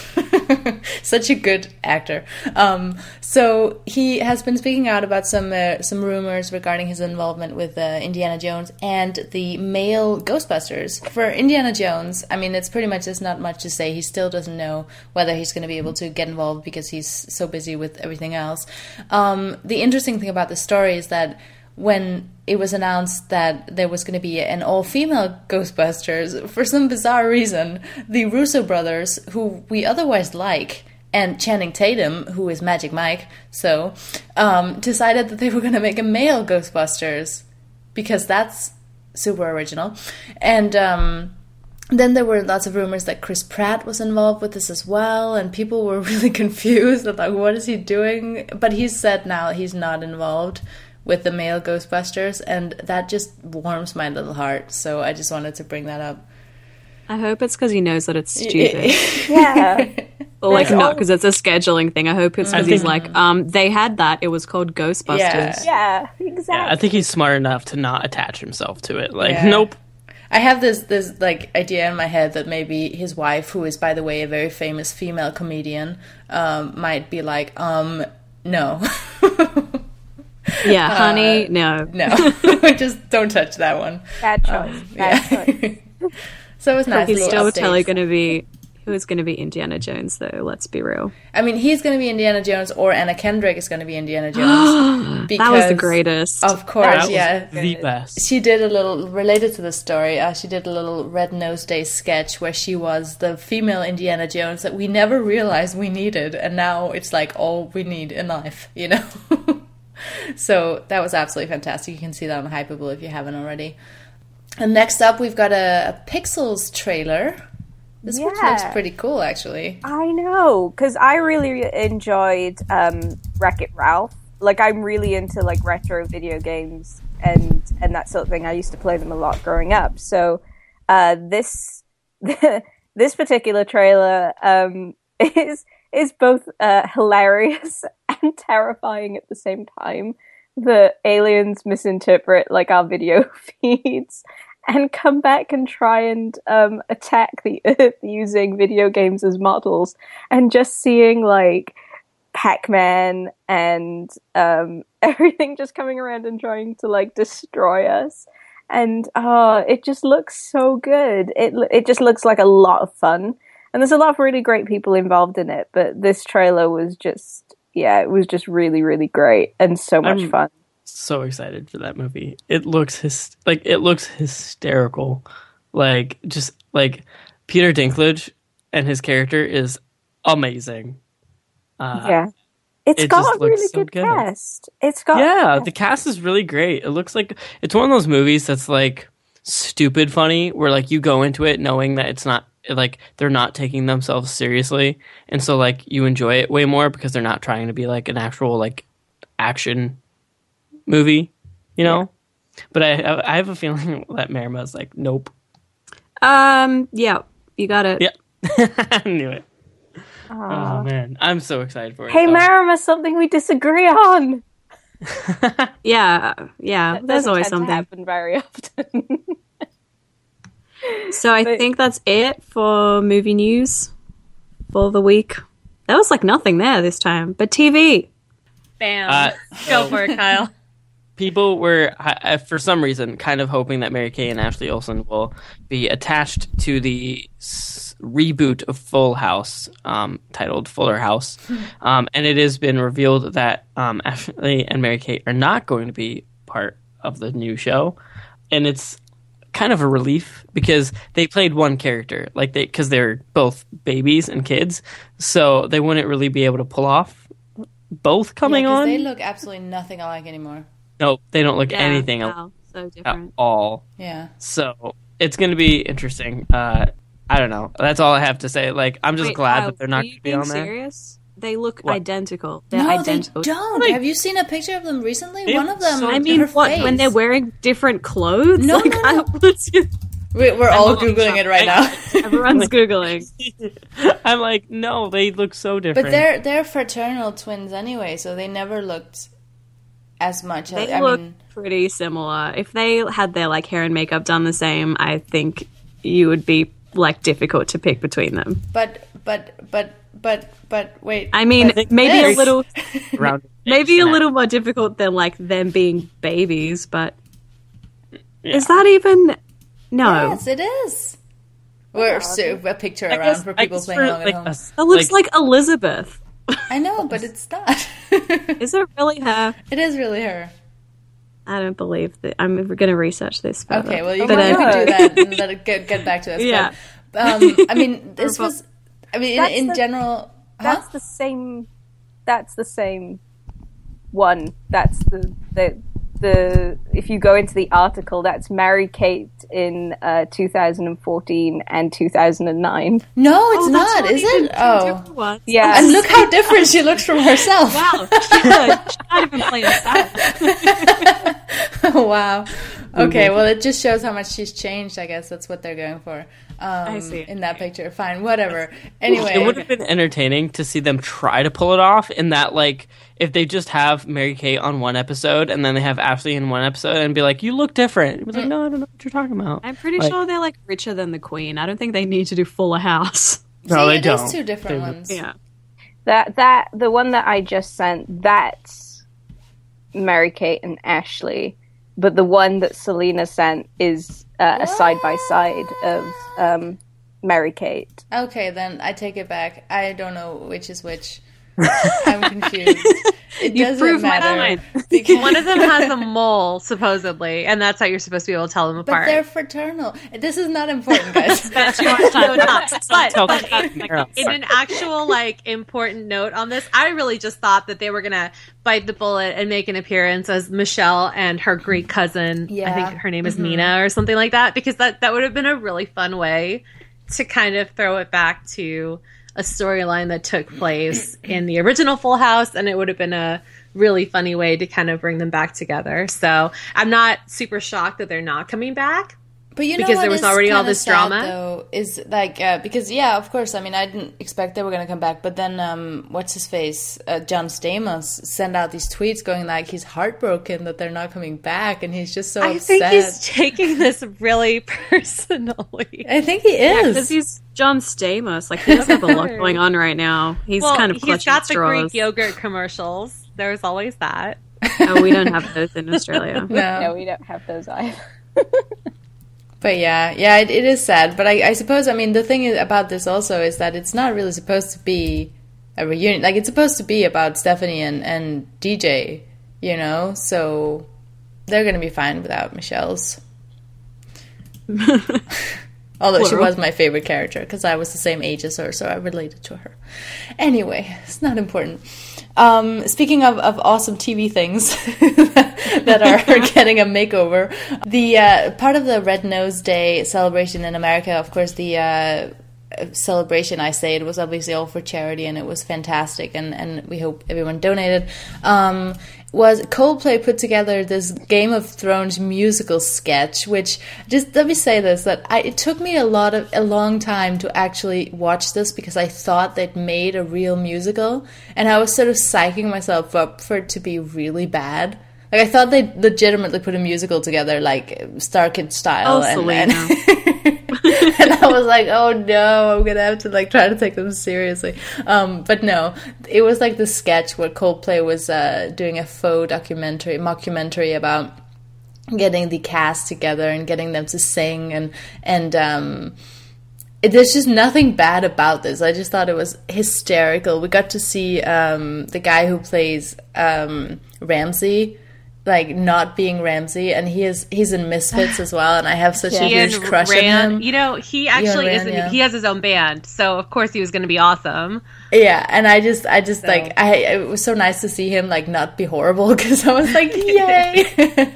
Such a good actor. Um, so he has been speaking out about some uh, some rumors regarding his involvement with uh, Indiana Jones and the male Ghostbusters. For Indiana Jones, I mean, it's pretty much, there's not much to say. He still doesn't know whether he's going to be able to get involved because he's so busy with everything else. Um, the interesting thing about the story is that when it was announced that there was going to be an all-female Ghostbusters, for some bizarre reason, the Russo brothers, who we otherwise like, and Channing Tatum, who is Magic Mike, so, um, decided that they were going to make a male Ghostbusters, because that's super original. And um, then there were lots of rumors that Chris Pratt was involved with this as well, and people were really confused about what is he doing, but he said now he's not involved with the male Ghostbusters, and that just warms my little heart, so I just wanted to bring that up. I hope it's because he knows that it's stupid. Yeah. Or like There's not all- because it's a scheduling thing. I hope it's because I he's think- like, um, they had that. It was called Ghostbusters. Yeah. Yeah, exactly. Yeah, I think he's smart enough to not attach himself to it. Like, Yeah. nope. I have this this like idea in my head that maybe his wife, who is by the way a very famous female comedian, um, might be like, um, no. Yeah, honey, no. No. Just don't touch that one. Bad choice. Bad Yeah. choice. So it was nice. He's little still updates. totally going to be, who is going to be Indiana Jones, though? Let's be real. I mean, he's going to be Indiana Jones, or Anna Kendrick is going to be Indiana Jones. That was the because- greatest. Of course, That was yeah. the best. She did a little, related to the story, uh, she did a little Red Nose Day sketch where she was the female Indiana Jones that we never realized we needed, and now it's like all we need in life, you know? So that was absolutely fantastic. You can see that on Hypable if you haven't already. And next up, we've got a, a Pixels trailer. This one Yeah. looks pretty cool, actually. I know, because I really enjoyed um, Wreck-It Ralph. Like, I'm really into like retro video games and and that sort of thing. I used to play them a lot growing up. So uh, this this particular trailer um, is is both uh, hilarious and terrifying at the same time. The aliens misinterpret like our video feeds and come back and try and um, attack the Earth using video games as models, and just seeing like Pac-Man and um, everything just coming around and trying to like destroy us. And oh, it just looks so good. It it just looks like a lot of fun. And there's a lot of really great people involved in it, but this trailer was just, yeah, it was just really, really great and so much I'm- fun. So excited for that movie. It looks his like it looks hysterical. Like just like Peter Dinklage and his character is amazing. Uh, Yeah. It's it got just a looks really so good, good. cast. It's got Yeah, the cast is really great. It looks like it's one of those movies that's like stupid funny, where like you go into it knowing that it's not like they're not taking themselves seriously, and so like you enjoy it way more because they're not trying to be like an actual like action movie, you know. Yeah. But I I have a feeling that Marama's like, nope. Um. Yeah, you got it. Yeah, I knew it. Aww. Oh man, I'm so excited for it. Hey, Marama, something we disagree on. yeah, yeah. That there's always tend something. to happen very often. So I but, think that's it for movie news for the week. There was like nothing there this time, but T V. Bam. Uh, Go for it, Kyle. People were, uh, for some reason, kind of hoping that Mary-Kate and Ashley Olsen will be attached to the s- reboot of Full House, um, titled Fuller House. Um, and it has been revealed that um, Ashley and Mary-Kate are not going to be part of the new show. And it's kind of a relief because they played one character, like they because they're both babies and kids, so they wouldn't really be able to pull off both coming yeah, on. They look absolutely nothing alike anymore. No, they don't look Yeah, anything wow, so different. at all. Yeah. So it's going to be interesting. Uh, I don't know. That's all I have to say. Like, I'm just Wait, glad Kyle, that they're not are going you to be being on there. serious? They look What? identical. They're No, identical. they don't. Like- Have you seen a picture of them recently? They One look of them. so I mean, her what face. when they're wearing different clothes? No, like, no, I no. was just- We, we're all looking googling up. it right now. everyone's googling. I'm like, no, they look so different. But they're they're fraternal twins anyway, so they never looked as much. They I look mean, pretty similar. If they had their like hair and makeup done the same, I think you would be like difficult to pick between them. but but but but but wait. I mean, but maybe this- a little, Around maybe a snap. little more difficult than like them being babies. But Yeah. is that even? No, Yes, it is. Or so, a picture I around guess- for I people guess playing for, along like, at home. a- it looks like, Elizabeth. I know, but it's not. Is it really her? It is really her. I don't believe that. I'm going to research this further. Okay, well, you But, can, uh, you can do that and let it get, get back to us. Yeah. But, um, I mean, this was, I mean, in, That's in the- general, That's huh? the same. That's the same one. That's the the the. If you go into the article, that's Mary-Kate in uh, two thousand fourteen and two thousand nine. No, it's Oh, that's not, not is even it? two Oh. different ones. Yeah. And look how different she looks from herself. Wow, she can't even play herself. Wow. Okay, well, it just shows how much she's changed, I guess. That's what they're going for. Um, I see. In that picture. Fine, whatever. Anyway. It would have been entertaining to see them try to pull it off in that, like, if they just have Mary-Kate on one episode and then they have Ashley in one episode and be like, you look different. It was like, no, I don't know what you're talking about. I'm pretty Like- sure they're like richer than the Queen. I don't think they need to do Fuller House. No, See, they it don't. is two different They- ones. Yeah. That that the one that I just sent. That's Mary-Kate and Ashley, but the one that Selena sent is uh, a side by side of um, Mary-Kate. Okay, then I take it back. I don't know which is which. I'm confused. It You doesn't proved my matter. point. Because One of them has a mole, supposedly, and that's how you're supposed to be able to tell them But apart. they're fraternal. This is not important, guys. no, it's not. But, Tell but them in, apart. in an actual like important note on this, I really just thought that they were gonna bite the bullet and make an appearance as Michelle and her Greek cousin. I Yeah. think her name is Nina or something like that, because that that would have been a really fun way to kind of throw it back to a storyline that took place in the original Full House, and it would have been a really funny way to kind of bring them back together. So I'm not super shocked that they're not coming back. But you know Because what there was is already all kinda this sad, drama? though, is like uh, because yeah, of course. I mean, I didn't expect they were going to come back, but then um, what's his face, uh, John Stamos, sent out these tweets going like he's heartbroken that they're not coming back, and he's just so I upset. think he's taking this really personally. I think he Because is. he's John Stamos. Like, he doesn't have a lot going on right now. He's Well, kind of he's clutching got the straws. Greek yogurt commercials. There's always that. Oh, we don't have those in Australia. no. No, we don't have those either. But yeah, yeah, it, it is sad. But I, I suppose, I mean, the thing is about this also is that it's not really supposed to be a reunion. Like, it's supposed to be about Stephanie and, and D J, you know? So they're going to be fine without Michelle's. Although she Plural. was my favorite character because I was the same age as her, so I related to her. Anyway, it's not important. Um, speaking of, of awesome T V things that are getting a makeover, the uh, part of the Red Nose Day celebration in America, of course, the uh, celebration, I say it was obviously all for charity, and it was fantastic, and, and we hope everyone donated, um, was Coldplay put together this Game of Thrones musical sketch, which, just let me say this, that I, it took me a lot of, a long time to actually watch this, because I thought they'd made a real musical, and I was sort of psyching myself up for it to be really bad. Like, I thought they legitimately put a musical together, like, Star Kid style. Oh, and, Selena. And, and I was like, oh no, I'm gonna have to, like, try to take them seriously. Um, but no, it was like the sketch where Coldplay was uh, doing a faux documentary, mockumentary about getting the cast together and getting them to sing, and, and, um... It, there's just nothing bad about this. I just thought it was hysterical. We got to see um, the guy who plays um, Ramsey, like, not being Ramsey, and he is he's in Misfits as well, and I have such Yeah. a huge Ian crush Rand, on him. You know, he actually Rand, isn't. yeah. He has his own band, so of course he was going to be awesome. Yeah, and I just, I just So. like, I it was so nice to see him, like, not be horrible, because I was like, yay!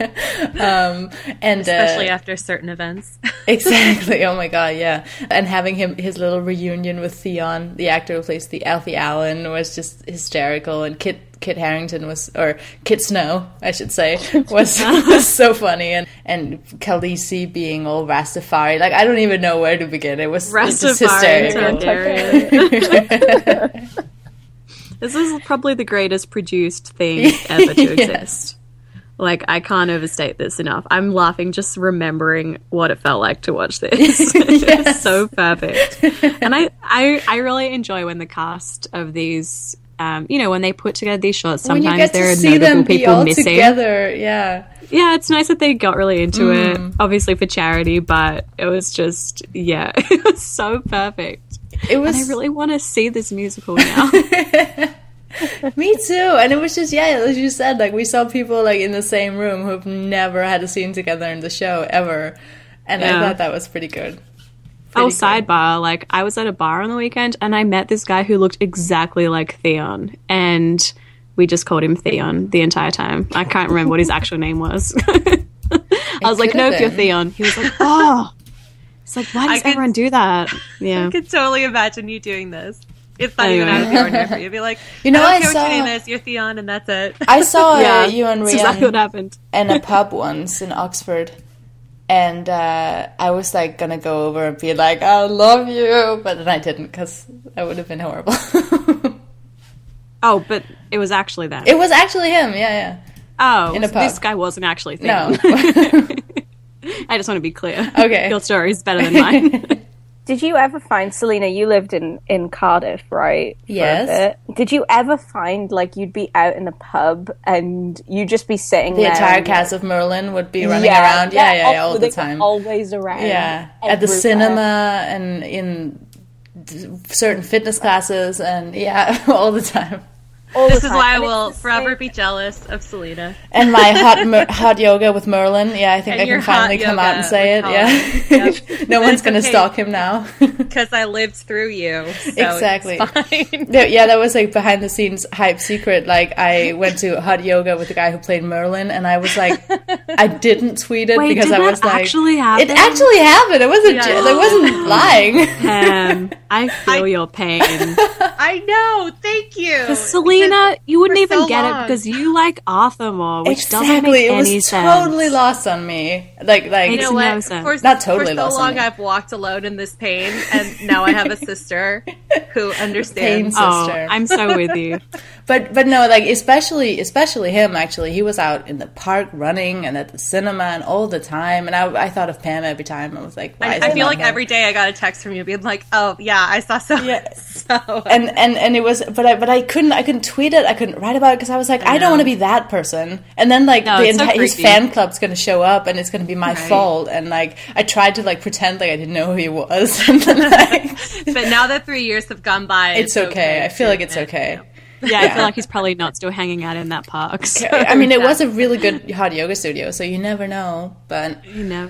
um, and Especially uh, after certain events. exactly. Oh my god, yeah. And having him his little reunion with Theon, the actor who plays the Alfie Allen, was just hysterical. And Kit Kit Harington was, or Kit Snow, I should say, was was so funny. And and Khaleesi being all Rastafari, like, I don't even know where to begin. It was, it was just hysterical. Targaryen. This is probably the greatest produced thing ever to Yes. exist. Like, I can't overstate this enough. I'm laughing just remembering what it felt like to watch this. It's so perfect. And I, I, I really enjoy when the cast of these, um, you know, when they put together these shots, When you sometimes get to there are see notable them be people all missing. together, yeah. Yeah, it's nice that they got really into Mm. it, obviously for charity, but it was just, yeah, it was so perfect. It was And I really want to see this musical now. Me too. And it was just, yeah, as you said, like, we saw people, like, in the same room who've never had a scene together in the show ever, and I Yeah. thought that was pretty good. Oh, Pretty good. sidebar, like, I was at a bar on the weekend and I met this guy who looked exactly like Theon, and we just called him Theon the entire time. I can't remember what his actual name was. I was like, could nope, have you're been. Theon. He was like, oh. It's like, why does I could- everyone do that? Yeah. I could totally imagine you doing this. It's not even Anyway. out of the ordinary for you. You'd be like, You know, I I don't care saw- what your name is. You're Theon, and that's it. I saw Yeah, uh, you and that's exactly what Rian happened. in a pub once in Oxford, and uh, I was, like, gonna go over and be like, I love you, but then I didn't, because that would have been horrible. Oh, but it was actually that. It was actually him, yeah, yeah. oh, in a pub. this guy wasn't actually No. Theon. I just want to be clear. Okay. Your story is better than mine. Did you ever find, Selena, you lived in, in Cardiff, right? for a Yes. bit. Did you ever find, like, you'd be out in a pub and you'd just be sitting The there? entire and, cast of Merlin would be running yeah, around, yeah, yeah, yeah, all they the were time. Always around. Yeah, at the everywhere. cinema and in d- certain fitness classes, and yeah, all the time. All This the is time. why I And it's will the same- forever be jealous of Selena. And my hot mer- hot yoga with Merlin. Yeah, I think And I your can finally hot come out and yoga say it. with Yeah, Colin. Yep. no But one's it's gonna okay. stalk him now. Because I lived through you. So Exactly. It's fine. There- yeah, that was like behind the scenes hype secret. Like, I went to hot yoga with the guy who played Merlin, and I was like, I didn't tweet it Wait, because did I that was like, actually happen? it actually happened. It wasn't. Yeah. j- I wasn't lying. Pam, I feel I- your pain. I know. Thank you. Selena, you wouldn't for even so get long. it because you like Arthur more, which doesn't Exactly, make it any was sense. totally lost on me. Like, like You know no what? sense. For, Not totally for so lost on long, me. I've walked alone in this pain, and now I have a sister who understands. Pain Oh, sister. I'm so with you. But but no, like, especially especially him. Actually, he was out in the park running and at the cinema and all the time. And I, I thought of Pam every time. I was like, why I, is I it feel not like him? every day I got a text from you being like, "Oh yeah, I saw so." Yeah. so and and and it was, but I but I couldn't I couldn't tweet it. I couldn't write about it because I was like, I, don't know. want to be that person. And then like No, the it's so entire his creepy. fan club's going to show up and it's going to be my Right. fault. And like I tried to like pretend like I didn't know who he was. And then, like, but now that three years have gone by, it's okay. I feel to like it's admit, okay. you know. Yeah, I feel like he's probably not still hanging out in that park. So, I mean, it was a really good hot yoga studio, so you never know. But you know,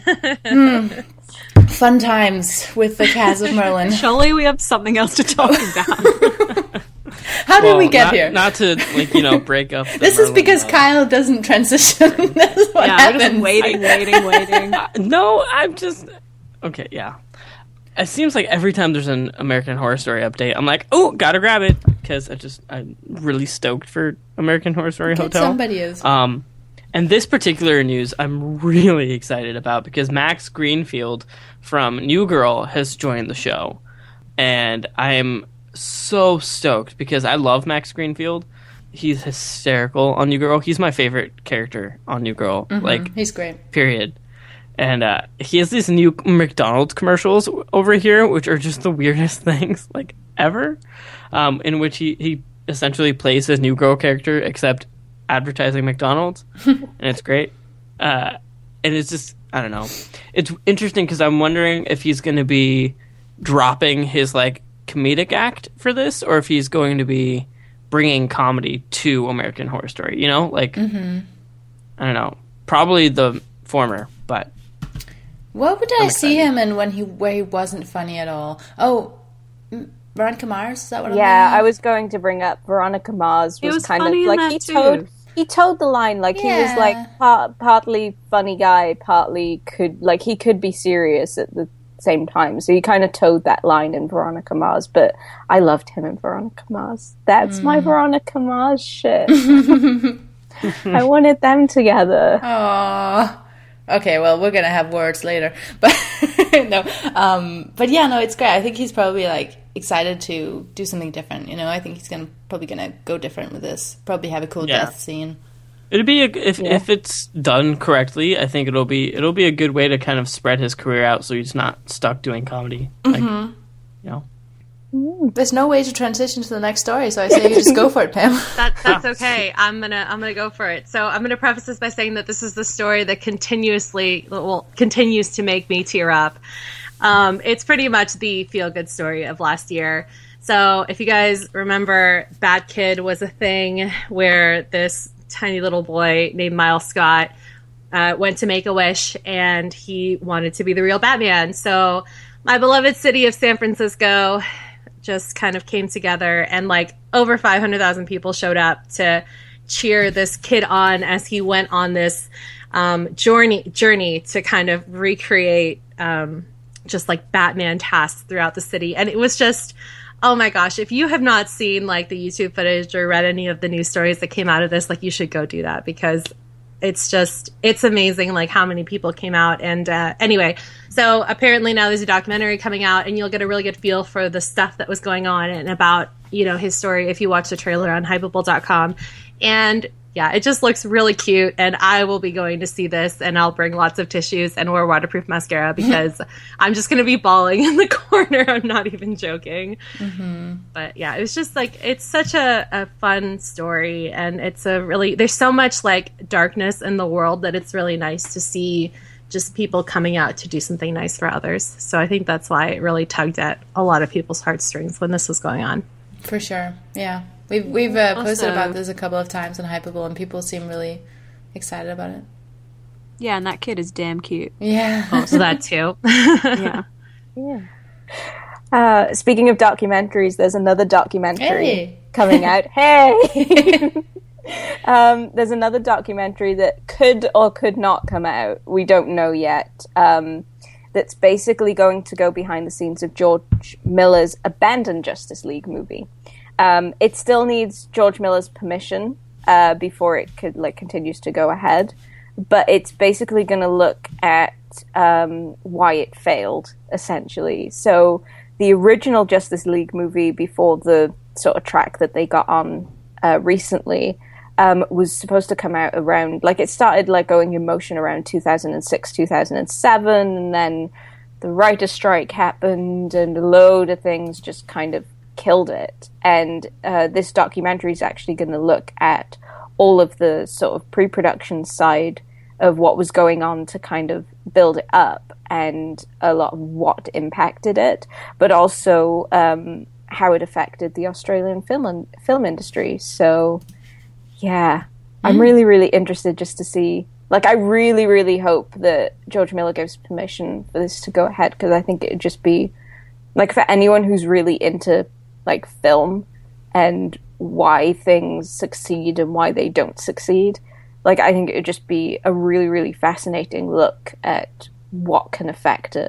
fun times with the Cas of Merlin. surely we have something else to talk about. How did Well, we get not, here? Not to, like, you know, break up. the This is Merlin, because uh, Kyle doesn't transition. That's what Yeah, we're happens. just waiting, waiting, waiting. No, I'm just okay. Yeah, it seems like every time there's an American Horror Story update, I'm like, oh, gotta grab it, because I just I'm really stoked for American Horror Story Good, Hotel. somebody is. Um, and this particular news I'm really excited about because Max Greenfield from New Girl has joined the show, and I am so stoked because I love Max Greenfield. He's hysterical on New Girl. He's my favorite character on New Girl. Mm-hmm. Like, he's great. Period. And uh, he has these new McDonald's commercials over here, which are just the weirdest things like ever. Um, in which he, he essentially plays his New Girl character, except advertising McDonald's, and it's great. Uh, and it's just I don't know. It's interesting because I'm wondering if he's going to be dropping his like comedic act for this, or if he's going to be bringing comedy to American Horror Story, you know? Like, mm-hmm. I don't know. Probably the former, but... What would I see him in when he where he wasn't funny at all? Oh, Veronica Mars? Is that what I'm Yeah, thinking? I was going to bring up Veronica Mars was, was kind funny of in like that he too. told he told the line like he was Yeah. like part, partly funny guy, partly could like he could be serious at the same time. So he kind of towed that line in Veronica Mars, but I loved him in Veronica Mars. That's mm. my Veronica Mars shit. I wanted them together. Aww. Okay, well, we're gonna have words later, but no. Um, but yeah, no, it's great. I think he's probably like excited to do something different. You know, I think he's gonna probably gonna go different with this. Probably have a cool Yeah. death scene. It'd be a, if Yeah. if it's done correctly. I think it'll be it'll be a good way to kind of spread his career out, so he's not stuck doing comedy. Like, Mm-hmm. you know, There's no way to transition to the next story, so I say you just go for it, Pam. That, that's okay. I'm gonna I'm gonna go for it. So I'm gonna preface this by saying that this is the story that continuously well continues to make me tear up. Um, it's pretty much the feel good story of last year. So if you guys remember, Bat Kid was a thing where this tiny little boy named Miles Scott uh, went to make a wish, and he wanted to be the real Batman. So my beloved city of San Francisco just kind of came together, and like over five hundred thousand people showed up to cheer this kid on as he went on this um, journey journey to kind of recreate um, just like Batman tasks throughout the city. And it was just, oh my gosh, if you have not seen like the YouTube footage or read any of the news stories that came out of this, like you should go do that, because it's just, it's amazing like how many people came out. And uh, anyway, so apparently now there's a documentary coming out, and you'll get a really good feel for the stuff that was going on and about, you know, his story if you watch the trailer on hypeable dot com. And yeah, it just looks really cute, and I will be going to see this, and I'll bring lots of tissues and wear waterproof mascara because I'm just going to be bawling in the corner. I'm not even joking. Mm-hmm. But yeah, it was just like, it's such a, a fun story, and it's a really, there's so much like darkness in the world that it's really nice to see just people coming out to do something nice for others. So I think that's why it really tugged at a lot of people's heartstrings when this was going on. For sure, yeah. We've we've uh, posted Also- about this a couple of times on Hypeable, and people seem really excited about it. Yeah, and that kid is damn cute. Yeah. So that too. Yeah. Yeah. Uh, speaking of documentaries, there's another documentary Hey. coming out. Hey! um, there's another documentary that could or could not come out. We don't know yet. Um, that's basically going to go behind the scenes of George Miller's abandoned Justice League movie. Um, it still needs George Miller's permission uh, before it could like continues to go ahead. But it's basically going to look at um, why it failed, essentially. So the original Justice League movie, before the sort of track that they got on uh, recently, um, was supposed to come out around, like it started like going in motion around two thousand six, two thousand seven, and then the writer's strike happened, and a load of things just kind of killed it. And uh, this documentary is actually going to look at all of the sort of pre-production side of what was going on to kind of build it up, and a lot of what impacted it, but also um, how it affected the Australian film in- film industry. So, yeah, I'm really, really interested just to see. Like, I really, really hope that George Miller gives permission for this to go ahead, because I think it'd just be, like, for anyone who's really into, like, film and why things succeed and why they don't succeed, like, I think it would just be a really, really fascinating look at what can affect a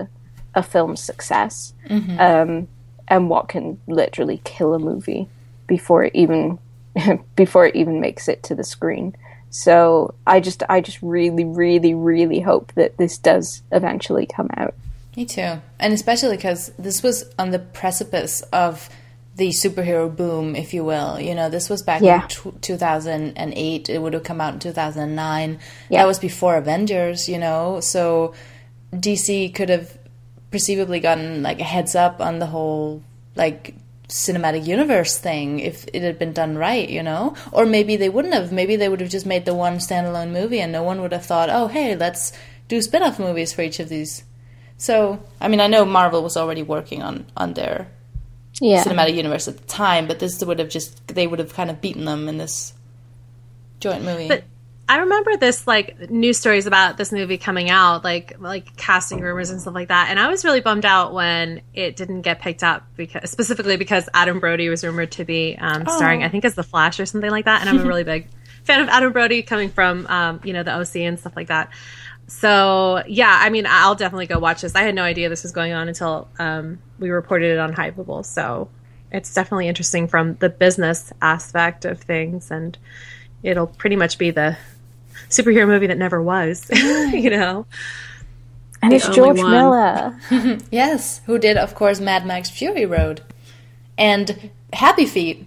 a film's success, Mm-hmm. um, and what can literally kill a movie before it even before it even makes it to the screen. So I just I just really, really, really hope that this does eventually come out. Me too. And especially because this was on the precipice of the superhero boom, if you will. You know, this was back Yeah. in t- two thousand eight. It would have come out in two thousand nine. Yeah. That was before Avengers, you know. So D C could have perceivably gotten like a heads up on the whole like cinematic universe thing if it had been done right, you know? Or maybe they wouldn't have. Maybe they would have just made the one standalone movie and no one would have thought, oh, hey, let's do spin-off movies for each of these. So, I mean, I know Marvel was already working on, on their Yeah. cinematic universe at the time, but this would have just, they would have kind of beaten them in this joint movie. But I remember this, like, news stories about this movie coming out, like like casting rumors and stuff like that. And I was really bummed out when it didn't get picked up, because specifically because Adam Brody was rumored to be um, starring, Oh. I think, as the Flash or something like that. And I'm a really big fan of Adam Brody, coming from, um, you know, the O C and stuff like that. So, yeah, I mean, I'll definitely go watch this. I had no idea this was going on until um, we reported it on Hypeable. So it's definitely interesting from the business aspect of things. And it'll pretty much be the superhero movie that never was, you know? And The it's only George one. Miller. Yes, who did, of course, Mad Max Fury Road. And Happy Feet.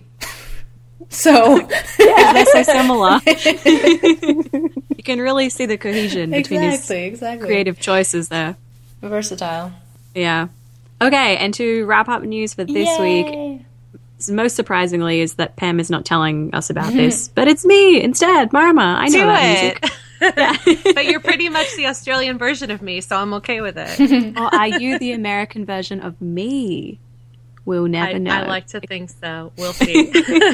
So, They're so similar. You can really see the cohesion between exactly, his exactly. creative choices there. Versatile. Yeah. Okay, and to wrap up news for this week, Yay. most surprisingly is that Pam is not telling us about this, but it's me instead, Marama. I know Do that it. music. But you're pretty much the Australian version of me, so I'm okay with it. Or are you the American version of me? We'll never I, know. I like to think so. We'll see.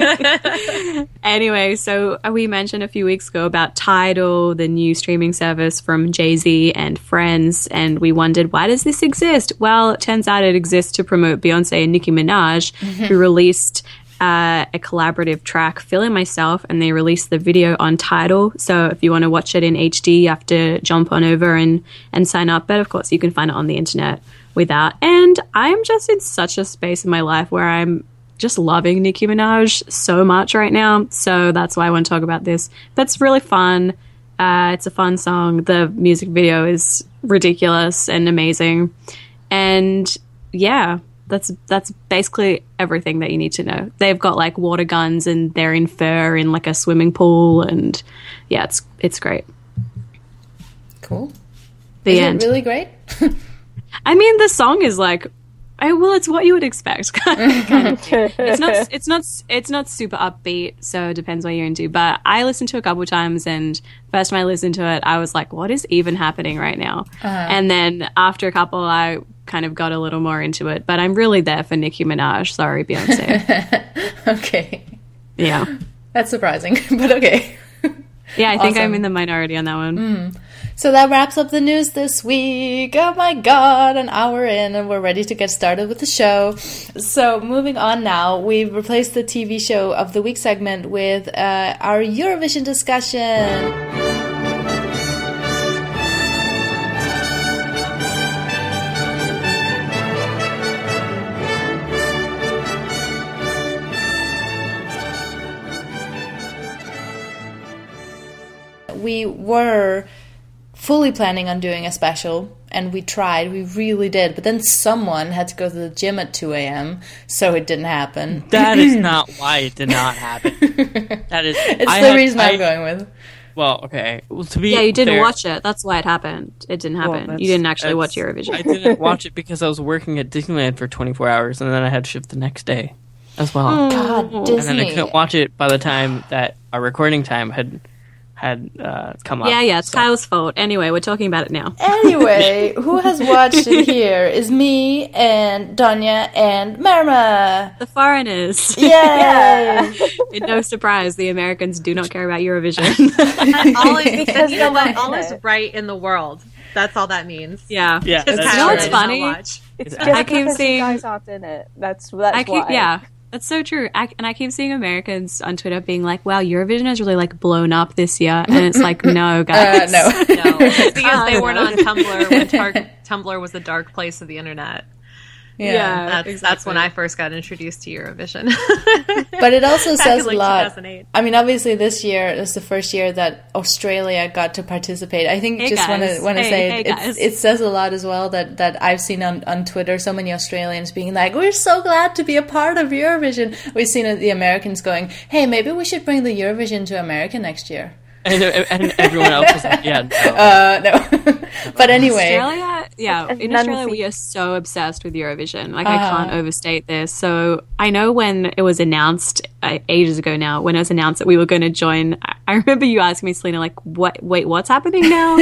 Anyway, so we mentioned a few weeks ago about Tidal, the new streaming service from Jay-Z and Friends, and we wondered, why does this exist? Well, it turns out it exists to promote Beyonce and Nicki Minaj, who released uh, a collaborative track, Feeling Myself, and they released the video on Tidal. So if you want to watch it in H D, you have to jump on over and, and sign up. But of course, you can find it on the internet without. And I'm just in such a space in my life where I'm just loving Nicki Minaj so much right now. So that's why I want to talk about this. That's really fun. Uh, it's a fun song. The music video is ridiculous and amazing. And yeah, that's that's basically everything that you need to know. They've got like water guns and they're in fur in like a swimming pool, and yeah, it's it's great. Cool. The Is end. it really great? I mean, the song is like, I, well, it's what you would expect. kind of thing. It's not, it's not, it's not super upbeat, so it depends what you're into. But I listened to it a couple of times, and first time I listened to it, I was like, "What is even happening right now?" Uh-huh. And then after a couple, I kind of got a little more into it. But I'm really there for Nicki Minaj. Sorry, Beyonce. Okay. Yeah, That's surprising, but okay. yeah. I think Awesome. I'm in the minority on that one. So that wraps up the news this week. Oh my god, an hour in and we're ready to get started with the show. So moving on now, we've replaced the T V show of the week segment with uh, our Eurovision discussion. We were fully planning on doing a special, and we tried, we really did, but then someone had to go to the gym at two a.m., so it didn't happen. That is not why it did not happen. That is, It's I the had- reason I- I'm going with. Well, okay. Well, to be Yeah, you didn't fair- watch it. That's why it happened. It didn't well, happen. that's- you didn't actually watch that's- Eurovision. I didn't watch it because I was working at Disneyland for twenty-four hours, and then I had to shift the next day as well. God, And then I Disney. couldn't watch it by the time that our recording time had had uh, come up. Yeah, yeah, it's So- Kyle's fault. Anyway, we're talking about it now. Anyway, who has watched it here is me and Donya and Marma. The foreigners. Yay! In no surprise, the Americans do not care about Eurovision. all is, Because you know they're what? not All in is it. right in the world. That's all that means. yeah. Yeah, Just that's You know casually what's true. not funny? watch. It's I just keep because seeing- you guys aren't in it. That's that's I keep, why. yeah, that's so true. I, and I keep seeing Americans on Twitter being like, "Wow, Eurovision has really like blown up this year," and it's like, no, Uh, guys, no. No, it's because Oh, they weren't no. on Tumblr when Tar- Tumblr was a dark place of the internet. Yeah, Yeah. That's Exactly. that's when I first got introduced to Eurovision. but it also Back says in, like, a lot. two thousand eight. I mean, obviously, this year is the first year that Australia got to participate. I think Hey, just want to guys. want to Hey, say hey, it, guys. it, it says a lot as well that that I've seen on on Twitter so many Australians being like, "We're so glad to be a part of Eurovision." We've seen the Americans going, "Hey, maybe we should bring the Eurovision to America next year." And, and everyone else was like, yeah, no. Uh, no, but anyway, Australia, yeah, And in none Australia of the- we are so obsessed with Eurovision. Like, Uh-huh. I can't overstate this. So I know when it was announced uh, ages ago now, when it was announced that we were going to join, I- I remember you asking me, Selena, like, what? Wait, what's happening now?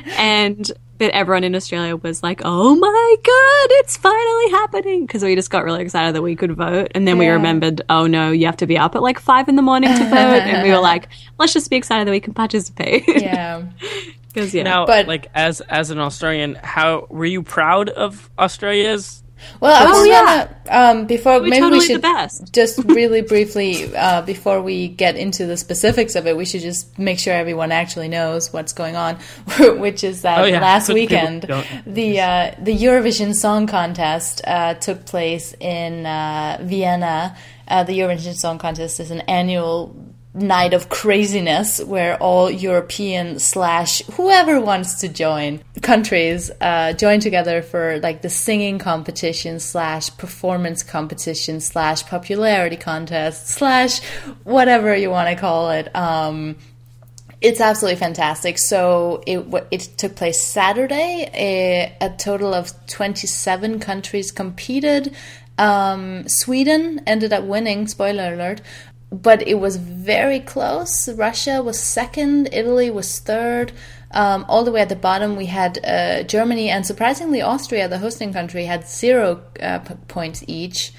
And but everyone in Australia was like, oh my god, it's finally happening, because we just got really excited that we could vote, and then we Yeah. remembered, oh no, you have to be up at like five in the morning to vote, and we were like, let's just be excited that we can participate. yeah. Because yeah. Now, But- like as as an Australian, how were you proud of Australia's? Well, I Oh, was yeah. gonna um, before We're maybe totally we should the best. just really briefly uh, before we get into the specifics of it, we should just make sure everyone actually knows what's going on, which is that Oh, yeah. last For the people who weekend don't. the uh, the Eurovision Song Contest uh, took place in uh, Vienna. Uh, the Eurovision Song Contest is an annual night of craziness where all European slash whoever wants to join countries uh, join together for like the singing competition slash performance competition slash popularity contest slash whatever you want to call it. Um, it's absolutely fantastic. So it w- it took place Saturday. A, a total of twenty-seven countries competed. Um, Sweden ended up winning. Spoiler alert. But it was very close. Russia was second. Italy was third. Um, all the way at the bottom, we had uh, Germany and surprisingly Austria, the hosting country, had zero uh, p- points each.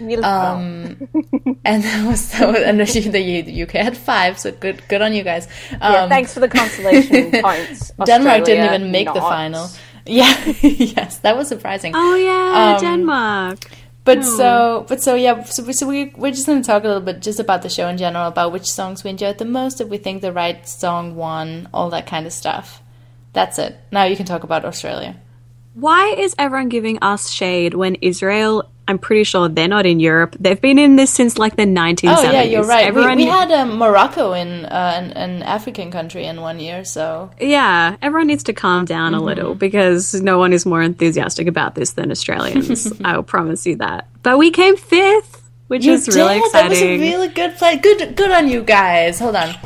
Um, and that was, that was and the, the U K had five. So good, good on you guys. Um, Yeah, thanks for the consolation points. Denmark didn't Australia, even make the not. final. Yeah, yes, that was surprising. Oh yeah, Um, Denmark. But so, but so, yeah. So, we, so we we're just going to talk a little bit just about the show in general, about which songs we enjoyed the most, if we think the right song won, all that kind of stuff. That's it. Now you can talk about Australia. Why is everyone giving us shade when Israel, I'm pretty sure they're not in Europe. They've been in this since like the nineteen seventies. Oh yeah, you're right. Everyone, we, we had um, Morocco in uh, an, an African country in one year, so yeah, everyone needs to calm down a little because no one is more enthusiastic about this than Australians. I will promise you that. But we came fifth, which you is really did. exciting. That was a really good play. Good, good on you guys. Hold on.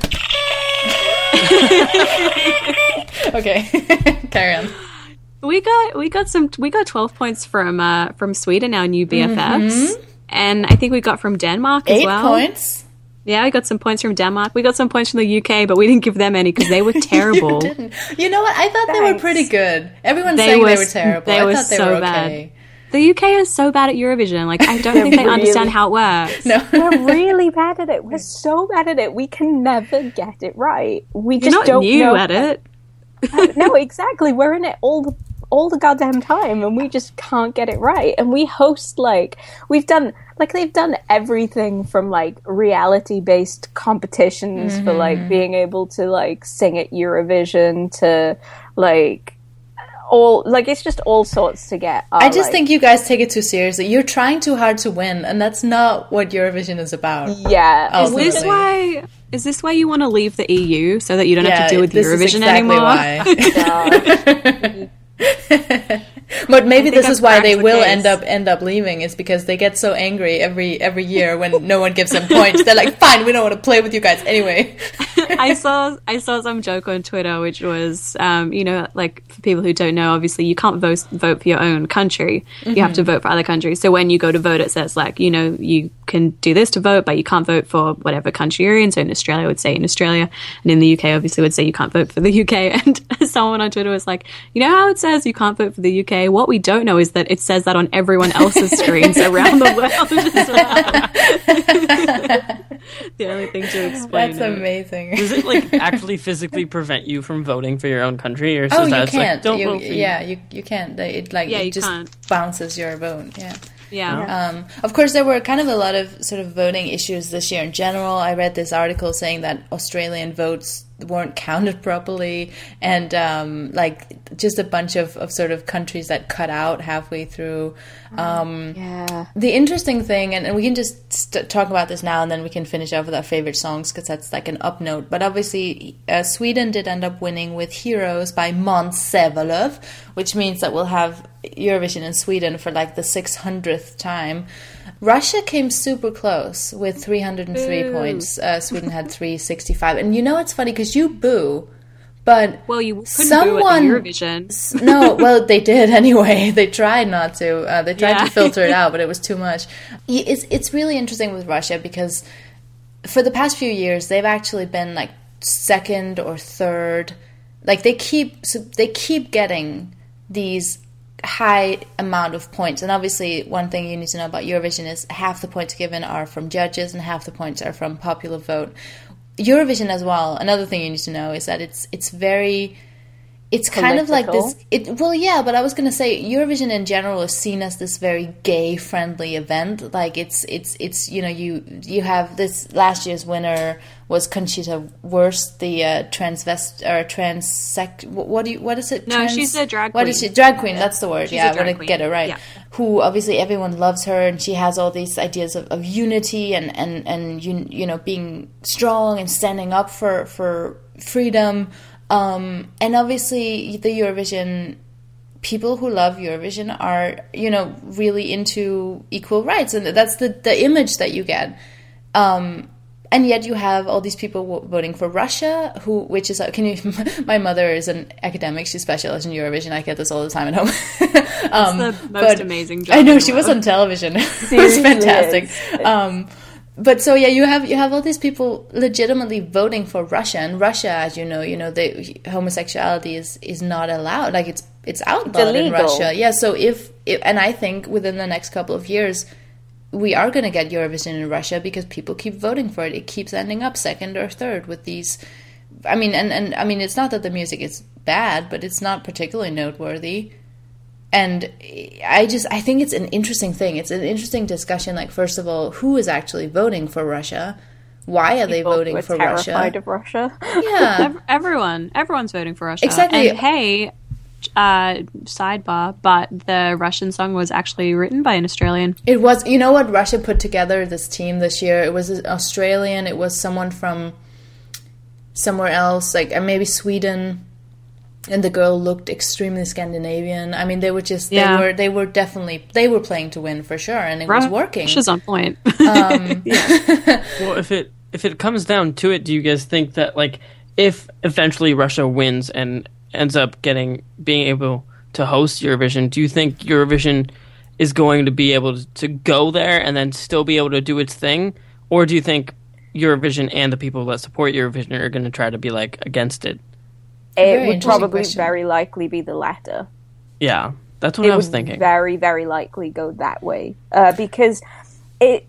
Okay, carry on. We got we got some we got twelve points from uh, from Sweden, our new B F Fs, mm-hmm. and I think we got from Denmark as Eight well. points. Yeah, we got some points from Denmark. We got some points from the U K, but we didn't give them any because they were terrible. You didn't. You know what? I thought they were Thanks. pretty good. Everyone's They saying were they were s- terrible. they I were thought they so were okay. bad. The U K is so bad at Eurovision. Like, I don't think they Really? understand how it works. No. We're really bad at it. We're so bad at it. We can never get it right. We You're just not don't new know. at it. No, exactly. We're in it all the all the goddamn time, and we just can't get it right. And we host like we've done like they've done everything from like reality based competitions for like being able to like sing at Eurovision to like all like it's just all sorts to get. Our, I just like, think you guys take it too seriously. You're trying too hard to win, and that's not what Eurovision is about. yeah. Oh, Is this Absolutely. why? Is this why you want to leave the E U so that you don't have to deal with this is Eurovision exactly anymore? why. But maybe this I've is why they cracked the will case. end up end up leaving, is because they get so angry every every year when no one gives them points. They're like, fine, we don't want to play with you guys anyway. I saw I saw some joke on Twitter, which was, um, you know, like for people who don't know, obviously you can't vote vote for your own country. You have to vote for other countries. So when you go to vote, it says like, you know, you can do this to vote, but you can't vote for whatever country you're in. So in Australia, it would say in Australia, and in the U K, obviously, would say you can't vote for the U K. And someone on Twitter was like, you know how it says you can't vote for the U K? What we don't know is that it says that on everyone else's screens around the world as well. The only thing to explain. That's it. amazing. Does it like actually physically prevent you from voting for your own country, or Oh, is you that it's like, can't. don't You- vote for you? yeah, you you can't. They- It like Yeah, it you just can't. bounces your vote. Yeah. Yeah. Um, of course, there were kind of a lot of sort of voting issues this year in general. I read this article saying that Australian votes weren't counted properly, and um, like just a bunch of, of sort of countries that cut out halfway through. Um, Yeah. the interesting thing, and, and we can just st- talk about this now, and then we can finish off with our favorite songs, because that's like an up note. But obviously, uh, Sweden did end up winning with Heroes by Måns Zelmerlöw, which means that we'll have Eurovision in Sweden for like the six hundredth time. Russia came super close with three hundred three Boo. points. Uh, Sweden had three sixty-five. And you know it's funny, because you boo, but Well, you couldn't someone, boo at the Eurovision. no, well, they did anyway. They tried not to. Uh, they tried Yeah. to filter it out, but it was too much. Y- It's it's really interesting with Russia, because for the past few years they've actually been like second or third. Like they keep so they keep getting these high amount of points. And obviously, one thing you need to know about Eurovision is half the points given are from judges and half the points are from popular vote. Eurovision as well, another thing you need to know is that it's it's very it's kind of like this it well yeah but I was gonna say Eurovision in general is seen as this very gay friendly event. Like it's it's it's you know you you have this last year's winner was Conchita Wurst, the uh, transvest or transsect what do you what is it No, Trans- she's a drag what queen. is she drag queen that's the word She's yeah a I want drag to queen. get it right Yeah. who obviously everyone loves her, and she has all these ideas of, of unity and and and you, you know being strong and standing up for for freedom. Um, and obviously, the Eurovision people who love Eurovision are, you know, really into equal rights, and that's the the image that you get. Um, and yet, you have all these people w- voting for Russia, who, which is, can you? My mother is an academic; she specializes in Eurovision. I get this all the time at home. um, That's the most but amazing job I know in the she was world. on television. It was Seriously fantastic. is. Um, But so yeah, you have you have all these people legitimately voting for Russia, and Russia, as you know, you know, they, homosexuality is, is not allowed. Like it's it's outlawed in illegal. Russia. Yeah. So if, if and I think within the next couple of years, we are going to get Eurovision in Russia because people keep voting for it. It keeps ending up second or third with these. I mean, and, and I mean, it's not that the music is bad, but it's not particularly noteworthy. And I just, I think it's an interesting thing. It's an interesting discussion. Like, first of all, who is actually voting for Russia? Why are they People voting were for terrified Russia? of Russia. Yeah, Ev- everyone, everyone's voting for Russia. Exactly. And hey, uh, sidebar, but the Russian song was actually written by an Australian. it was. You know what? Russia put together this team this year. It was an Australian. It was someone from somewhere else, like uh, maybe Sweden. And the girl looked extremely Scandinavian. I mean, they were just, they Yeah. were, they were definitely, they were playing to win for sure, and it was working. Russia's on point. Um, Well, if it if it comes down to it, do you guys think that like if eventually Russia wins and ends up getting being able to host Eurovision, do you think Eurovision is going to be able to, to go there and then still be able to do its thing, or do you think Eurovision and the people that support Eurovision are going to try to be like against it? It Very would interesting probably question. very likely be the latter. Yeah, that's what It I was would thinking. very, very likely go that way. Uh, because it,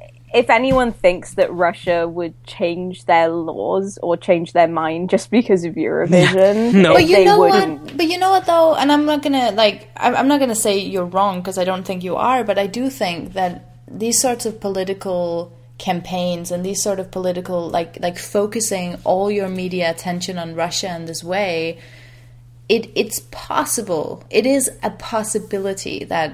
if anyone thinks that Russia would change their laws or change their mind just because of Eurovision, No. But you they know wouldn't. what? But you know what though, and I'm not gonna like. I'm I'm not gonna say you're wrong because I don't think you are. But I do think that these sorts of political campaigns and these sort of political like like focusing all your media attention on Russia in this way, it it's possible. It is a possibility that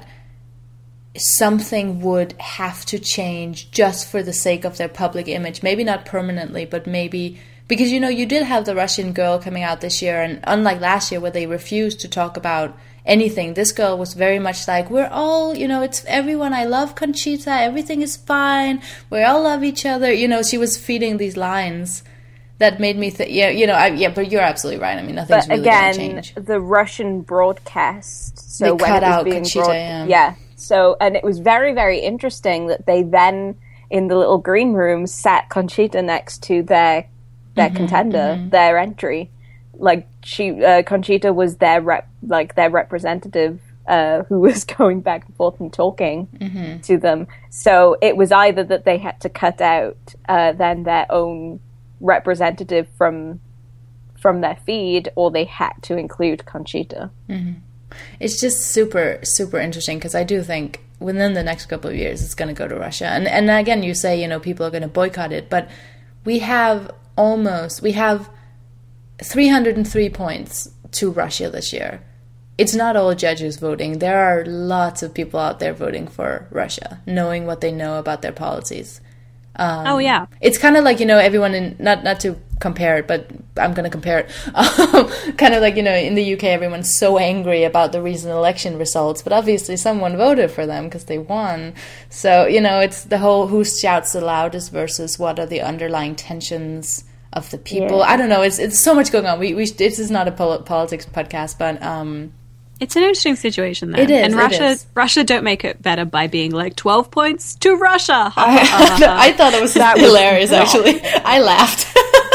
something would have to change just for the sake of their public image. Maybe not permanently, but maybe because, you know, you did have the Russian girl coming out this year, and unlike last year where they refused to talk about anything, this girl was very much like, we're all, you know, it's everyone, I love Conchita, everything is fine, we all love each other. You know, she was feeding these lines that made me think, yeah, you know, I, yeah, but you're absolutely right. I mean, nothing's But really going to again, change. the Russian broadcast. So They when cut it was out being Conchita, broad- yeah. yeah. So and it was very, very interesting that they then in the little green room sat Conchita next to their their Mm-hmm, contender, their entry. Like she, uh, Conchita was their rep, like their representative, uh, who was going back and forth and talking Mm-hmm. to them. So it was either that they had to cut out uh, then their own representative from from their feed, or they had to include Conchita. It's just super, super interesting because I do think within the next couple of years it's going to go to Russia. And and again, you say, you know, people are going to boycott it, but we have almost, we have three hundred three points to Russia this year. It's not all judges voting. There are lots of people out there voting for Russia, knowing what they know about their policies. Um, oh, yeah. It's kind of like, you know, everyone in, not not to compare it, but I'm going to compare it. Um, kind of like, you know, in the U K, everyone's so angry about the recent election results, but obviously someone voted for them because they won. So, you know, it's the whole who shouts the loudest versus what are the underlying tensions of the people. Yeah. I don't know. It's it's so much going on. We, we This is not a pol- politics podcast, but... Um, It's an interesting situation, though. It is, and it Russia, is. Russia don't make it better by being like twelve points to Russia. I, I thought it was That was hilarious, wrong. actually. I laughed.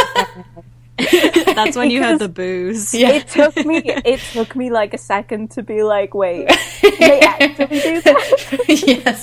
That's when you heard the boos. Yeah. It took me. It took me like a second to be like, "Wait, they actually do that?" Yes.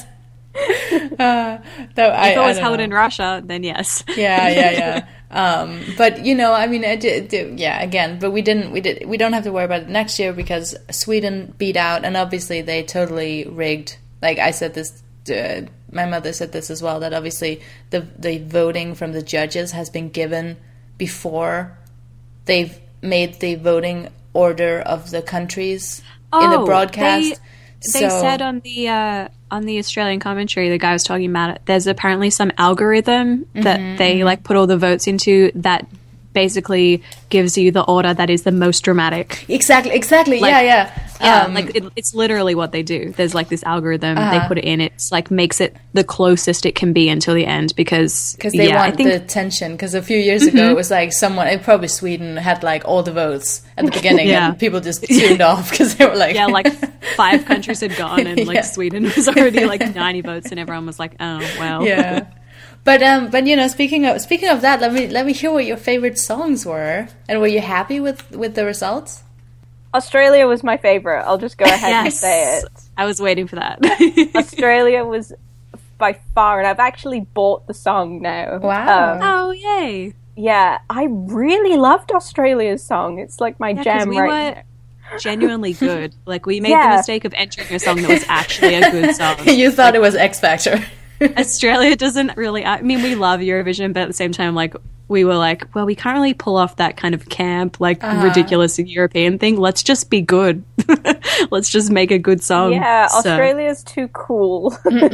Uh, that, I, If it I was don't held know. in Russia, then yes. Yeah, yeah, yeah. Um, but you know, I mean, I did, did, yeah. Again, but we didn't. We did. We don't have to worry about it next year because Sweden beat out, and obviously they totally rigged. Like I said this. Uh, my mother said this as well. That obviously the the voting from the judges has been given before they've made the voting order of the countries in the Oh, broadcast. They, they So- said on the uh, on the Australian commentary, the guy was talking about it. There's apparently some algorithm that Mm-hmm, they like put all the votes into that basically gives you the order that is the most dramatic. Exactly, exactly. Like- yeah, yeah. Yeah, Um, like it, it's literally what they do. There's like this algorithm Uh-huh. they put it in. It's like makes it the closest it can be until the end because because they yeah, want I think the tension. Because a few years ago, it was like someone, it probably Sweden, had like all the votes at the beginning, Yeah. and people just tuned off because they were like, yeah, like five countries had gone and like Yeah. Sweden was already like ninety votes and everyone was like, oh well. yeah. But um, but you know, speaking of speaking of that, let me let me hear what your favorite songs were, and were you happy with with the results? Australia was my favorite. I'll just go ahead and Yes. say it. I was waiting for that. Australia was by far, and I've actually bought the song now. Wow. Um, Oh yay! yeah, I really loved Australia's song. It's like my Yeah, 'cause jam we right were genuinely good. Like we made Yeah. the mistake of entering a song that was actually a good song. You thought it was X Factor. Australia doesn't really. I mean, we love Eurovision, but at the same time, like we were like, well, we can't really pull off that kind of camp, like Uh-huh. ridiculous European thing. Let's just be good. Let's just make a good song. now. Yeah, So- Australia's too cool.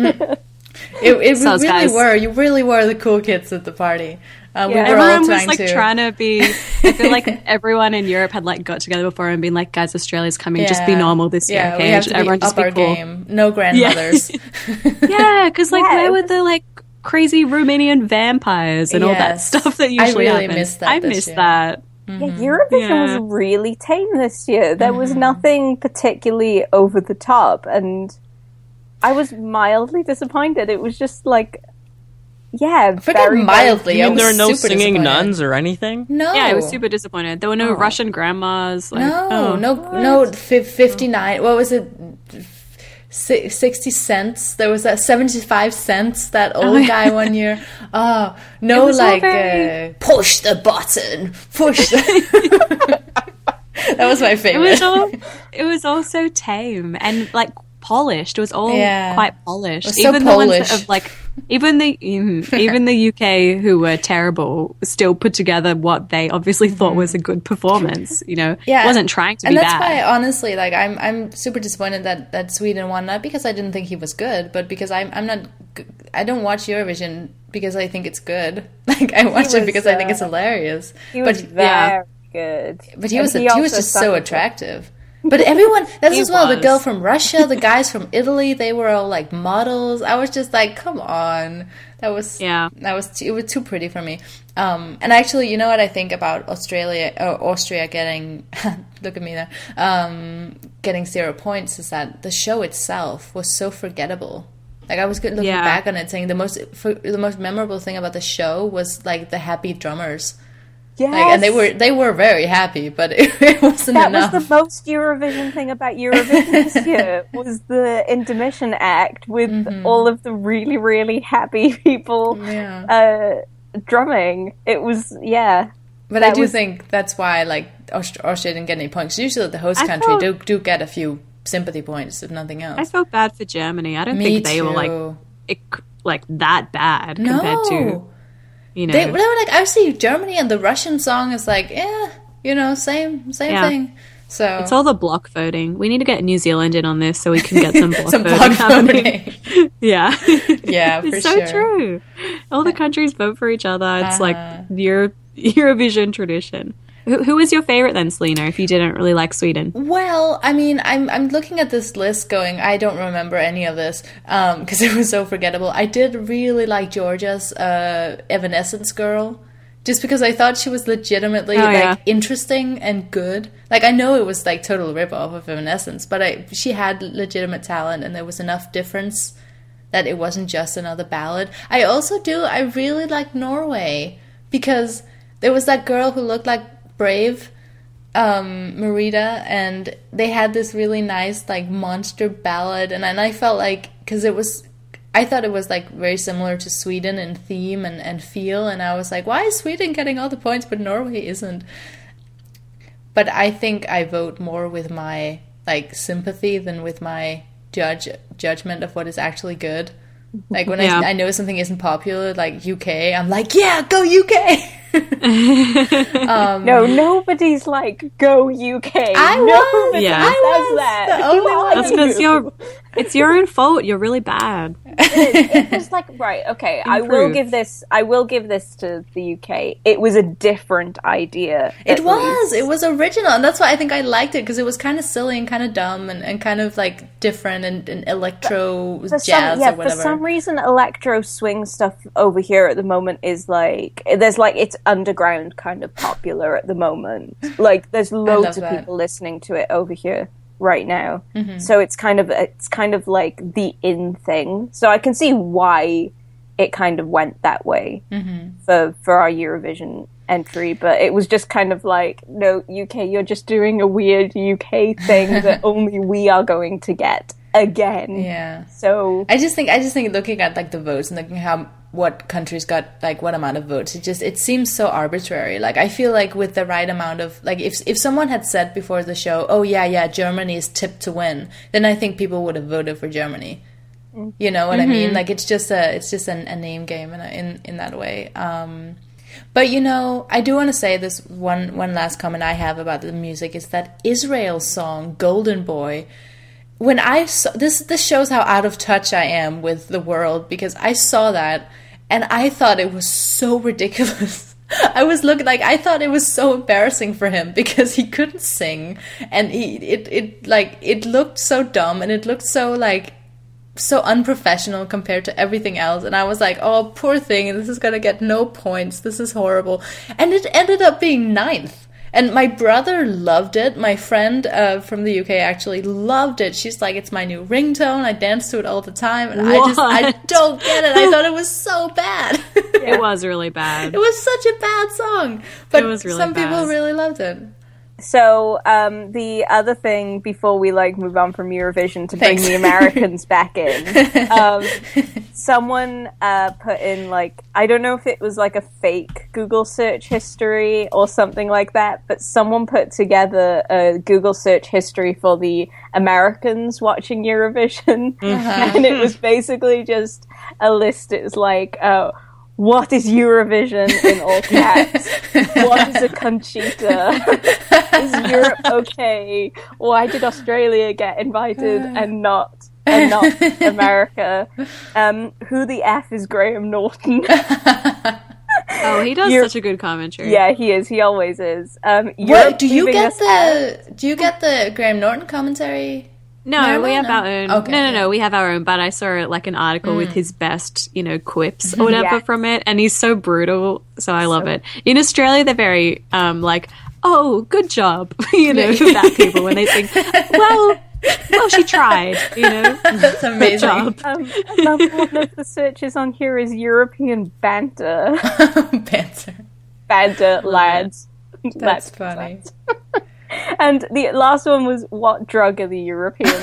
It, it So, really guys- were. You really were the cool kids at the party. Uh, we Yeah. were all Everyone trying was like to. trying to be. I feel like everyone in Europe had like got together before and been like, "Guys, Australia's coming. Just be Yeah. normal this year, Yeah, okay? we have to be Everyone up just be our cool." game. No grandmothers. Yeah, because like, Yeah, where it were was- the like crazy Romanian vampires and all that Yes. stuff that I usually really happens? missed that I this missed year. that. Yeah, Eurovision Yeah. was really tame this year. There Mm-hmm. was nothing particularly over the top, and I was mildly disappointed. It was just like, yeah, Forget very, mildly. You I mean was there are no super singing disappointed. nuns or anything? No. Yeah, I was super disappointed. There were no Russian grandmas. Like, No, oh. no, no. F- Fifty-nine. What was it? Si- Sixty cents. There was that seventy-five cents. That old yeah. guy one year. Oh It no! was all Like very- uh, push the button. Push. The that was my It favorite. was all. It was all so tame and like polished. It was all Yeah. quite polished. It was so even the ones Polish. that have like. Even the mm, even the U K who were terrible still put together what they obviously thought was a good performance. You know, Yeah. it wasn't trying to and be that's bad. why, honestly, like I'm, I'm super disappointed that, that Sweden won. Not because I didn't think he was good, but because I'm, I'm not. g- I don't watch Eurovision because I think it's good. Like I watch it was, because I think it's uh, hilarious. He was but very yeah. good. but he And was, a, he was also just so sung- attractive. But everyone, that's He as well. The was. girl from Russia, the guys from Italy, they were all like models. I was just like, come on, that was Yeah. that was too, it was too pretty for me. Um, and actually, you know what I think about Australia or Austria getting look at me there, um, getting zero points is that the show itself was so forgettable. Like I was good looking Yeah. back on it, saying the most for, the most memorable thing about the show was like the happy drummers. Yes. Like, and they were they were very happy, but it, it wasn't That enough. was the most Eurovision thing about Eurovision this year was the intermission act with all of the really, really happy people Yeah. uh, drumming. It was, yeah. But I that do was- think that's why like Aust- Austria didn't get any points. Usually the host I country thought- do do get a few sympathy points, if nothing I else. felt bad for Germany. I don't Me think they too. were like it, like that bad no. compared to you know. They, they were like, I see Germany and the Russian song is like, eh, you know, same same Yeah. thing. So It's all the block voting. We need to get New Zealand in on this so we can get some block some voting block happening. voting. Yeah. Yeah, for It's so sure. true. All the countries vote for each other. It's Uh-huh. like Euro- Eurovision tradition. Who, who was your favorite then, Selena, if you didn't really like Sweden? Well, I mean, I'm I'm looking at this list going, I don't remember any of this because it was so forgettable. I did really like Georgia's uh, Evanescence girl, just because I thought she was legitimately Oh, like yeah. interesting and good. Like I know it was like total ripoff of Evanescence, but I she had legitimate talent and there was enough difference that it wasn't just another ballad. I also do I really like Norway because there was that girl who looked like Brave, um, Merida, and they had this really nice like monster ballad, and, and I felt like because it was, I thought it was like very similar to Sweden in theme and, and feel, and I was like, why is Sweden getting all the points but Norway isn't? But I think I vote more with my like sympathy than with my judge judgment of what is actually good. Like when Yeah. I, I know something isn't popular, like U K, I'm like, yeah, go U K. No, nobody's like, go U K. I was, Nobody Yeah. I says was that. the only Who one. are That's because you? you're. It's your own fault. You're really bad. It was like, right, okay, I will Improve. give this I will give this to the U K. It was a different idea. It at was. least. It was original, and that's why I think I liked it because it was kind of silly and kind of dumb and, and kind of like different and, and electro For jazz some, yeah, or whatever. for some reason, electro swing stuff over here at the moment is like there's like it's underground kind of popular at the moment. Like there's loads love of that. people listening to it over here right now. Mm-hmm. So it's kind of it's kind of like the in thing. So I can see why it kind of went that way Mm-hmm. for for our Eurovision entry, but it was just kind of like, no, U K, you're just doing a weird U K thing that only we are going to get again. Yeah. So I just think I just think looking at like the votes and looking how what countries got like what amount of votes, it just it seems so arbitrary. Like I feel like with the right amount of like if if someone had said before the show, oh yeah yeah Germany is tipped to win, then I think people would have voted for Germany. You know what I mean? Like it's just a it's just an, a name game in a, in in that way. Um, but you know, I do want to say this one one last comment I have about the music is that Israel's song "Golden Boy." When I saw this, this shows how out of touch I am with the world because I saw that and I thought it was so ridiculous. I was looking like I thought it was so embarrassing for him because he couldn't sing and he it it like it looked so dumb and it looked so like so unprofessional compared to everything else, and I was like, oh poor thing, this is gonna get no points, this is horrible. And it ended up being ninth, and my brother loved it. My friend uh, from the U K actually loved it. She's like, it's my new ringtone, I dance to it all the time, and I just I What? don't get it. I thought it was so bad. It was really bad. It was such a bad song, but It was really some people bad. really loved it. So um, the other thing before we like move on from Eurovision to bring Thanks. the Americans back in, um, someone uh, put in like I don't know if it was like a fake Google search history or something like that, but someone put together a Google search history for the Americans watching Eurovision, and it was basically just a list. It was like. Uh, What is Eurovision in all caps? What is a Conchita? Is Europe okay? Why did Australia get invited and not and not America? Um, who the F is Graham Norton? Oh, he does You're- such a good commentary. Yeah, he is. He always is. Um, What Europe do you leaving get us out. the do you get the Graham Norton commentary? No, No, we no, have no. our own. Okay, no, no, yeah. no, we have our own. But I saw like an article with his best, you know, quips or whatever Yeah. from it, and he's so brutal. So I love it. In Australia, they're very um like, oh, good job, you know, that people when they think, well, well, she tried, you know, That's good amazing. job. Um, another one of the searches on here is European banter. Banter. Banter, lads. That's Lads. funny. And the last one was, what drug are the Europeans?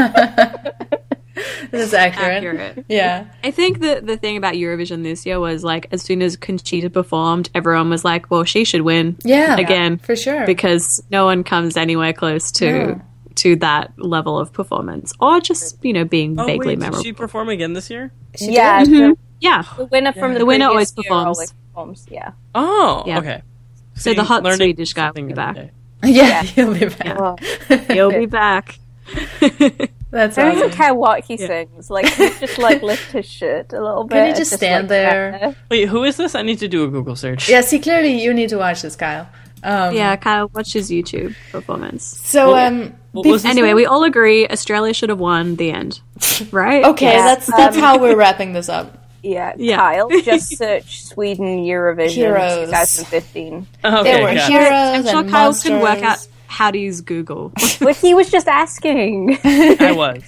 That's accurate. Accurate. Yeah. I think the the thing about Eurovision this year was like, as soon as Conchita performed, everyone was like, well, she should win, Yeah. again, For sure. because no one comes anywhere close to. No. To that level of performance, or just you know being Oh, vaguely wait, memorable. did she perform again this year? She yeah, did. the, Yeah, the winner from the, The winner previous always year performs. always performs. Yeah. Oh, Yeah. okay. So the hot learning Swedish guy will something be every back. day. Yeah, he'll be back. Well, He'll be back. That's I don't even awesome. care what he Yeah. sings. Like, he just like lift his shirt a little bit. Can he and just stand like, there? stand Wait, who is this? I need to do a Google search. Yeah, see, clearly you need to watch this, Kyle. Um, Yeah, Kyle, watch his YouTube performance. So, Well, um, What bef- was this Anyway, name? we all agree Australia should have won. The end. Right? okay, Yeah. that's that's how we're wrapping this up. Yeah, Yeah. Kyle, just search Sweden Eurovision Heroes. twenty fifteen. Oh, There okay, were got it. heroes I'm sure and Kyle can work out monsters. how to use Google. But he was just asking. I was.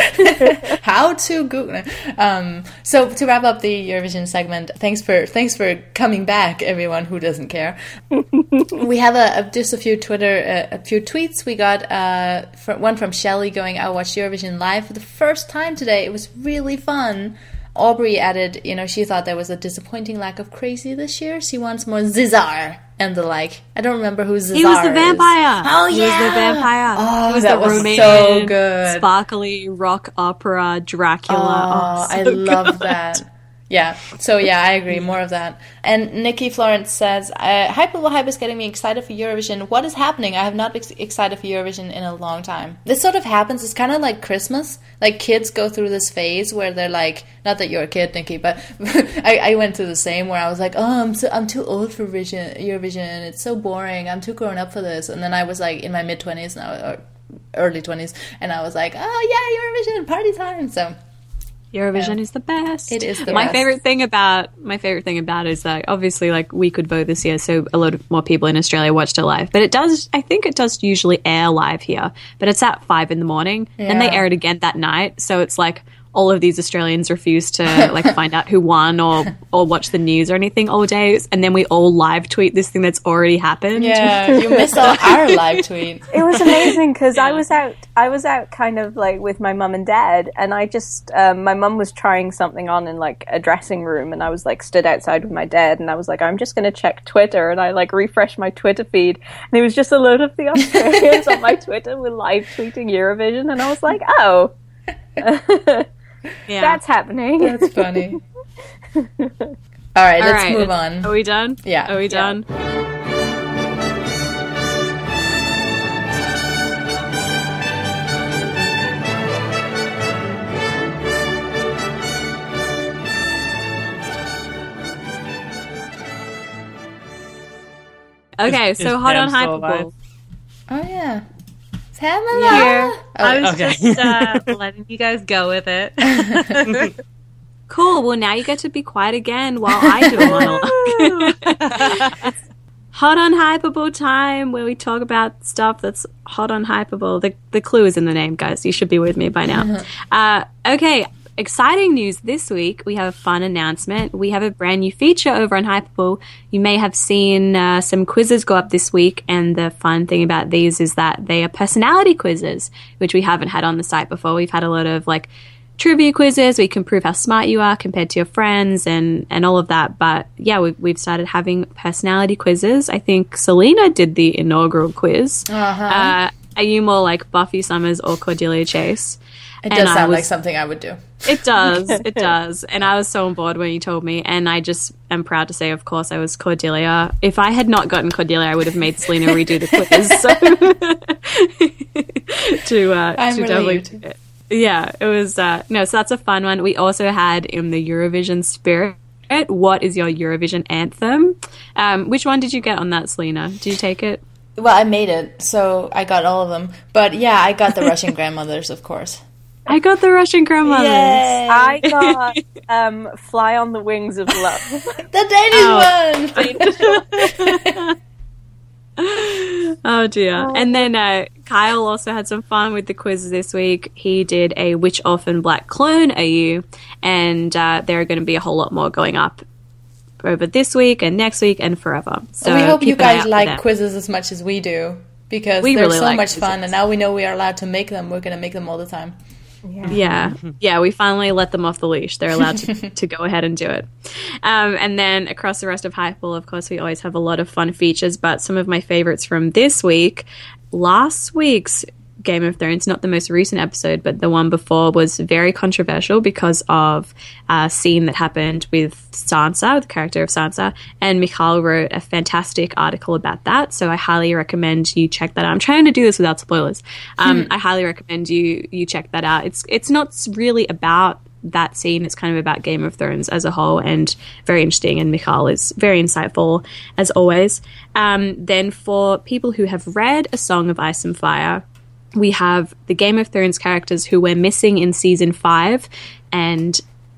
How to Google. Um, so to wrap up the Eurovision segment, thanks for thanks for coming back, everyone who doesn't care. We have a, a just a few Twitter, uh, a few tweets. We got uh, fr- one from Shelley going, "I watched Eurovision live for the first time today. It was really fun." Aubrey added, you know, she thought there was a disappointing lack of crazy this year. She wants more Zizar and the like. I don't remember who Zizar He was the is. vampire. Oh, He yeah. was the vampire. Oh, he was that the was Romanian, so good. sparkly rock opera Dracula. Oh, Oh, I so love good. that. Yeah, so yeah, I agree. More of that. And Nikki Florence says, uh, Hyperbole Hype is getting me excited for Eurovision. What is happening? I have not been ex- excited for Eurovision in a long time. This sort of happens. It's kind of like Christmas. Like, kids go through this phase where they're like, not that you're a kid, Nikki, but I, I went through the same where I was like, oh, I'm, so, I'm too old for Vision, Eurovision. It's so boring. I'm too grown up for this. And then I was like in my mid-twenties now, or early twenties, and I was like, oh, yeah, Eurovision, party time. So... Eurovision Yeah. is the best. It is the my best. favorite thing about my favorite thing about it is that obviously like we could vote this year, so a lot of more people in Australia watched it live. But it does, I think it does usually air live here, but it's at five in the morning, and they Yeah. air it again that night. So it's like all of these Australians refuse to like find out who won or or watch the news or anything all day, and then we all live tweet this thing that's already happened. Yeah, you missed out our live tweet. It was amazing because I Yeah. was out. I was out kind of like with my mum and dad, and I just um, my mum was trying something on in like a dressing room, and I was like stood outside with my dad, and I was like, I'm just going to check Twitter, and I like refreshed my Twitter feed, and it was just a load of the Australians on my Twitter were live tweeting Eurovision, and I was like, oh, Yeah. that's happening. That's funny. All right, All let's right, move it's- on. Are we done? Yeah. Are we Yeah. done? Okay, Is- so is hot Pam on still alive? Hyperball. Oh yeah, Pamela. Yeah. Oh, I was okay. just uh, letting you guys go with it. Cool. Well, now you get to be quiet again while I do a monologue. Hot on Hyperball time, where we talk about stuff that's hot on Hyperball. The the clue is in the name, guys. You should be with me by now. Uh, okay. Exciting news this week. We have a fun announcement. We have a brand new feature over on Hyperball. You may have seen uh, some quizzes go up this week, and the fun thing about these is that they are personality quizzes, which we haven't had on the site before. We've had a lot of like trivia quizzes. We can prove how smart you are compared to your friends and, and all of that. But yeah, we've, we've started having personality quizzes. I think Selena did the inaugural quiz. Uh-huh. Uh, are you more like Buffy Summers or Cordelia Chase? It And does I sound was- like something I would do. It does. It does. And I was so on board when you told me. And I just am proud to say, of course, I was Cordelia. If I had not gotten Cordelia, I would have made Selena redo the quiz. So to uh, I'm to relieved. doubly, yeah, it was. Uh, no, so that's a fun one. We also had in the Eurovision spirit. What is your Eurovision anthem? Um, which one did you get on that, Selena? Did you take it? Well, I made it, so I got all of them. But yeah, I got the Russian grandmothers, of course. I got the Russian grandmothers. Yay! I got um, "Fly on the Wings of Love." The Danish Oh. one. Oh dear. And then uh, Kyle also had some fun with the quizzes this week. He did a Which Orphan Black Clone Are You? And uh, there are going to be a whole lot more going up over this week and next week and forever. So we hope you keep an eye out guys for like them. quizzes as much as we do, because We they're really so like much fun, quizzes. and now we know we are allowed to make them. We're going to make them all the time. Yeah, yeah, we finally let them off the leash. They're allowed to, to go ahead and do it. Um, and then across the rest of Hyperball, of course, we always have a lot of fun features, but some of my favorites from this week, last week's Game of Thrones, not the most recent episode, but the one before, was very controversial because of a scene that happened with Sansa, the character of Sansa, and Michal wrote a fantastic article about that, so I highly recommend you check that out. I'm trying to do this without spoilers. Um, hmm. I highly recommend you you check that out. It's it's not really about that scene. It's kind of about Game of Thrones as a whole, and very interesting, and Michal is very insightful as always. Um, then for people who have read A Song of Ice and Fire, we have the Game of Thrones characters who we're missing in season five, and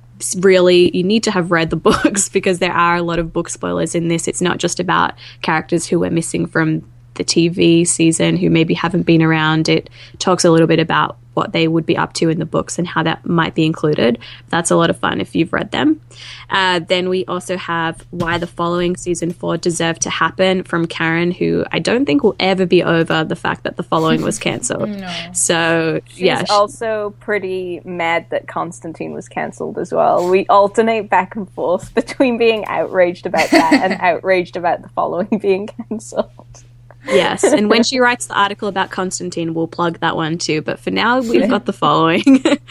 really you need to have read the books because there are a lot of book spoilers in this. It's not just about characters who we're missing from the T V season who maybe haven't been around. It talks a little bit about what they would be up to in the books and how that might be included. That's a lot of fun if you've read them. Uh, then we also have Why the Following Season four Deserved to Happen from Karen, who I don't think will ever be over the fact that The Following was cancelled. No. So, She's yeah. She's also pretty mad that Constantine was cancelled as well. We alternate back and forth between being outraged about that and outraged about The Following being cancelled. Yes, and when she writes the article about Constantine, we'll plug that one too. But for now, we've got The Following.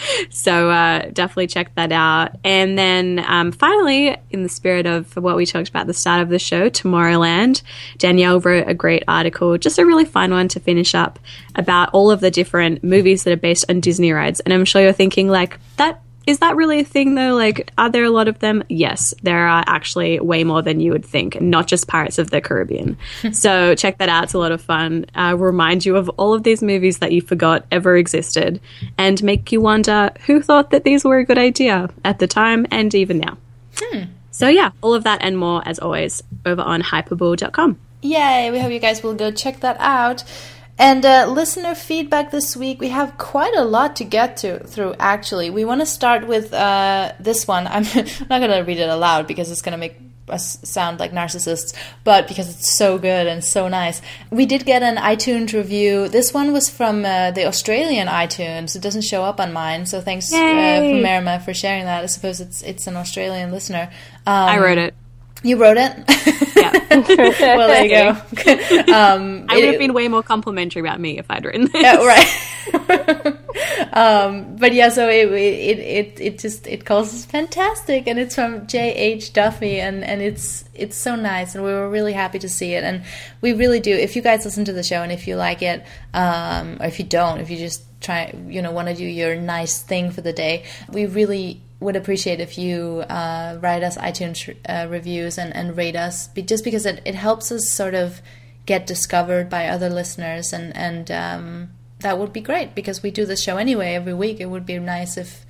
So uh, definitely check that out. And then um, finally, in the spirit of what we talked about at the start of the show, Tomorrowland, Danielle wrote a great article, just a really fun one to finish up, about all of the different movies that are based on Disney rides. And I'm sure you're thinking, like, that is that really a thing, though? Like, are there a lot of them? Yes, there are actually way more than you would think, not just Pirates of the Caribbean. So check that out. It's a lot of fun. Uh, remind you of all of these movies that you forgot ever existed and make you wonder who thought that these were a good idea at the time and even now. Hmm. So, yeah, all of that and more, as always, over on hyperbole dot com. Yay! We hope you guys will go check that out. And uh, listener feedback this week, we have quite a lot to get to through, actually. We want to start with uh, this one. I'm not going to read it aloud because it's going to make us sound like narcissists, but because it's so good and so nice. We did get an iTunes review. This one was from uh, the Australian iTunes. It doesn't show up on mine, so thanks uh, for Merima for sharing that. I suppose it's it's an Australian listener. Um, I wrote it. You wrote it? Yeah. Well, there you go. um, I would have been way more complimentary about me if I'd written this. Yeah, right. um, but yeah, so it, it it it just it calls us fantastic, and it's from J H Duffy, and, and it's it's so nice, and we were really happy to see it, and we really do. If you guys listen to the show, and if you like it, um, or if you don't, if you just try, you know, want to do your nice thing for the day, we really would appreciate if you uh, write us iTunes uh, reviews and, and rate us, be, just because it, it helps us sort of get discovered by other listeners, and, and um, that would be great, because we do this show anyway every week. It would be nice if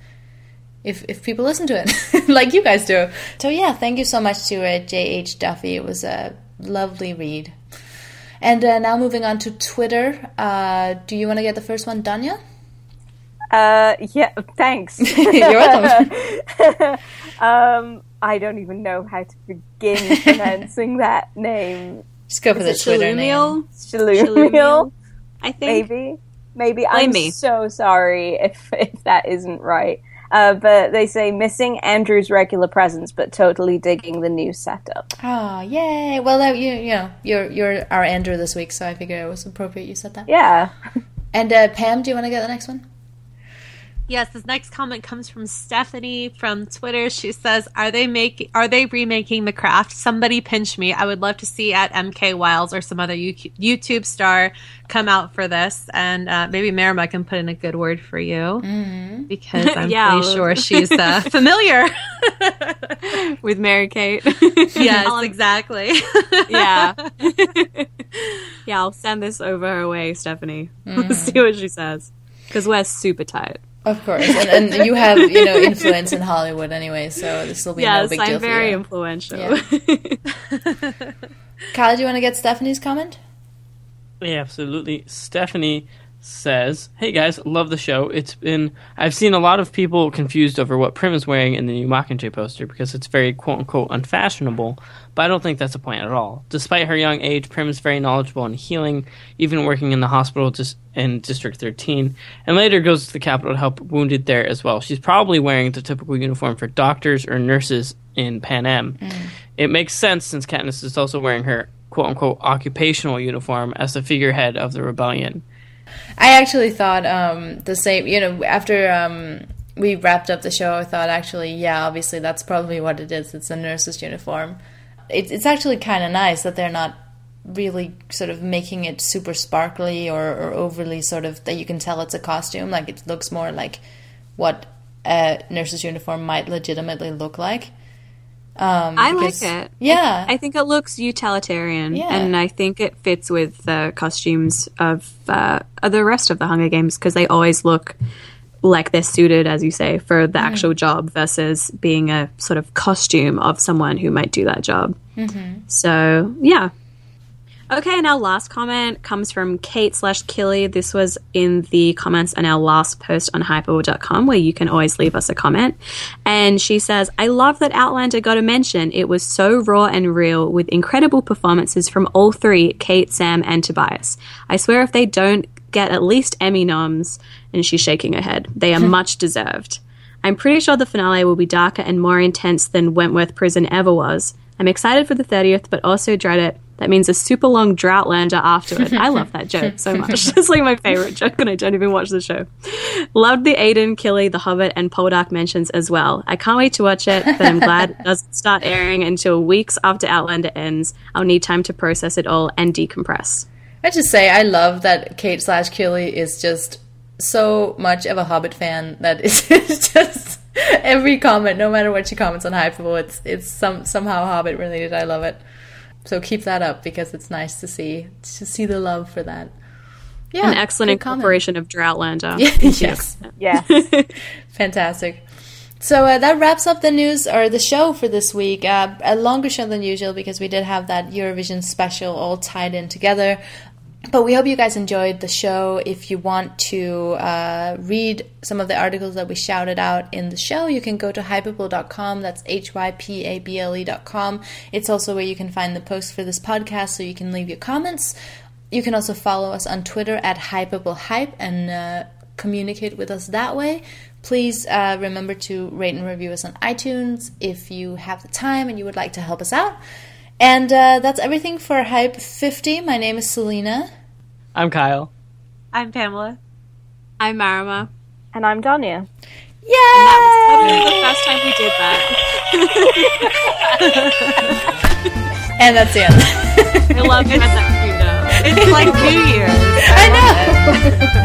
if, if people listen to it like you guys do. So yeah, thank you so much to uh, J H Duffy. It was a lovely read. And uh, now moving on to Twitter. Uh, do you want to get the first one, Danya? Uh, yeah, thanks. You're welcome. um, I don't even know how to begin pronouncing that name. Just go for Is the Twitter Shalumiel? name. Shalumiel? I think. Maybe. Maybe. Blame I'm me. so sorry if, if that isn't right. Uh, but they say, missing Andrew's regular presence, but totally digging the new setup. Oh, yay. Well, uh, you, you know, you're, you're our Andrew this week, so I figured it was appropriate you said that. Yeah. And uh, Pam, do you want to get the next one? Yes, this next comment comes from Stephanie from Twitter. She says, "Are they making? Are they remaking The Craft? Somebody pinch me. I would love to see at M K Wiles or some other YouTube star come out for this, and uh, maybe Merima can put in a good word for you mm-hmm. because I'm yeah, pretty sure she's uh, familiar with Mary Kate." Yes, exactly. Yeah, yeah. I'll send this over her way, Stephanie. Mm-hmm. We'll see what she says, because we're super tight. Of course, and, and you have, you know, influence in Hollywood anyway, so this will be yes, no big I'm deal for you. Yes, I'm very influential. Yeah. Kyle, do you want to get Stephanie's comment? Yeah, absolutely. Stephanie says, "Hey guys, love the show. It's been I've seen a lot of people confused over what Prim is wearing in the new Mockingjay poster because it's very quote unquote unfashionable, but I don't think that's the point at all. Despite her young age, Prim is very knowledgeable in healing, even working in the hospital just in District thirteen, and later goes to the Capitol to help wounded there as well. She's probably wearing the typical uniform for doctors or nurses in Pan Am. Mm. It makes sense since Katniss is also wearing her quote unquote occupational uniform as the figurehead of the rebellion. I actually thought um, the same, you know, after um, we wrapped up the show, I thought actually, yeah, obviously that's probably what it is. It's a nurse's uniform. It, it's actually kind of nice that they're not really sort of making it super sparkly or, or overly sort of that you can tell it's a costume. Like it looks more like what a nurse's uniform might legitimately look like. Um, I because, like it. Yeah. I, I think it looks utilitarian, Yeah. and I think it fits with the costumes of uh, the rest of the Hunger Games because they always look like they're suited, as you say, for the mm. actual job versus being a sort of costume of someone who might do that job. Mm-hmm. So, yeah. Okay, and our last comment comes from Kate slash Killy. This was in the comments on our last post on hypable dot com, where you can always leave us a comment. And she says, I love that Outlander got a mention. It was so raw and real with incredible performances from all three, Kate, Sam, and Tobias. I swear if they don't get at least Emmy noms, and she's shaking her head, they are much deserved. I'm pretty sure the finale will be darker and more intense than Wentworth Prison ever was. I'm excited for the thirtieth, but also dread it. That means a super long Droughtlander after it. I love that joke so much. It's like my favorite joke, and I don't even watch the show. Loved the Aiden, Killy, The Hobbit, and Poldark mentions as well. I can't wait to watch it, but I'm glad it doesn't start airing until weeks after Outlander ends. I'll need time to process it all and decompress. I just say I love that Kate slash Killy is just so much of a Hobbit fan that it's just every comment, no matter what she comments on Hypable, it's it's some somehow Hobbit related. I love it. So keep that up because it's nice to see to see the love for that. Yeah, an excellent incorporation of Droughtlander. Yeah, yes, yes, fantastic. So uh, that wraps up the news or the show for this week. Uh, a longer show than usual because we did have that Eurovision special all tied in together. But we hope you guys enjoyed the show. If you want to uh, read some of the articles that we shouted out in the show, you can go to hypable dot com. That's H Y P A B L E dot com. It's also where you can find the post for this podcast, so you can leave your comments. You can also follow us on Twitter at hypablehype and uh, communicate with us that way. Please uh, remember to rate and review us on iTunes if you have the time and you would like to help us out. And uh, that's everything for Hype fifty. My name is Selena. I'm Kyle. I'm Pamela. I'm Marima. And I'm Danya. Yay! And that was totally the first time we did that. And that's the end. I love it. That you know. It's like New Year's. I, I know.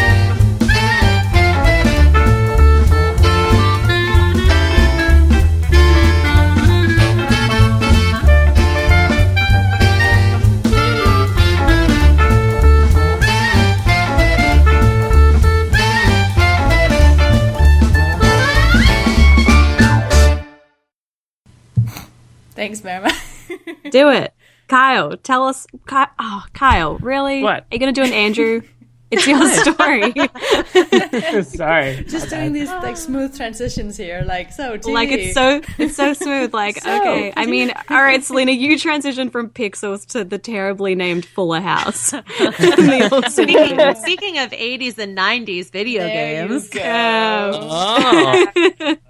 Thanks, Marima. Do it. Kyle, tell us. Ky- oh, Kyle, really? What? Are you going to do an Andrew? It's your story. Sorry. Just doing these like smooth transitions here, like so. Tea. Like it's so it's so smooth. Like So, okay, I mean, all right, Selena, you transitioned from Pixels to the terribly named Fuller House. The old Speaking, city. speaking of eighties and nineties video There you games, go. Um, Oh.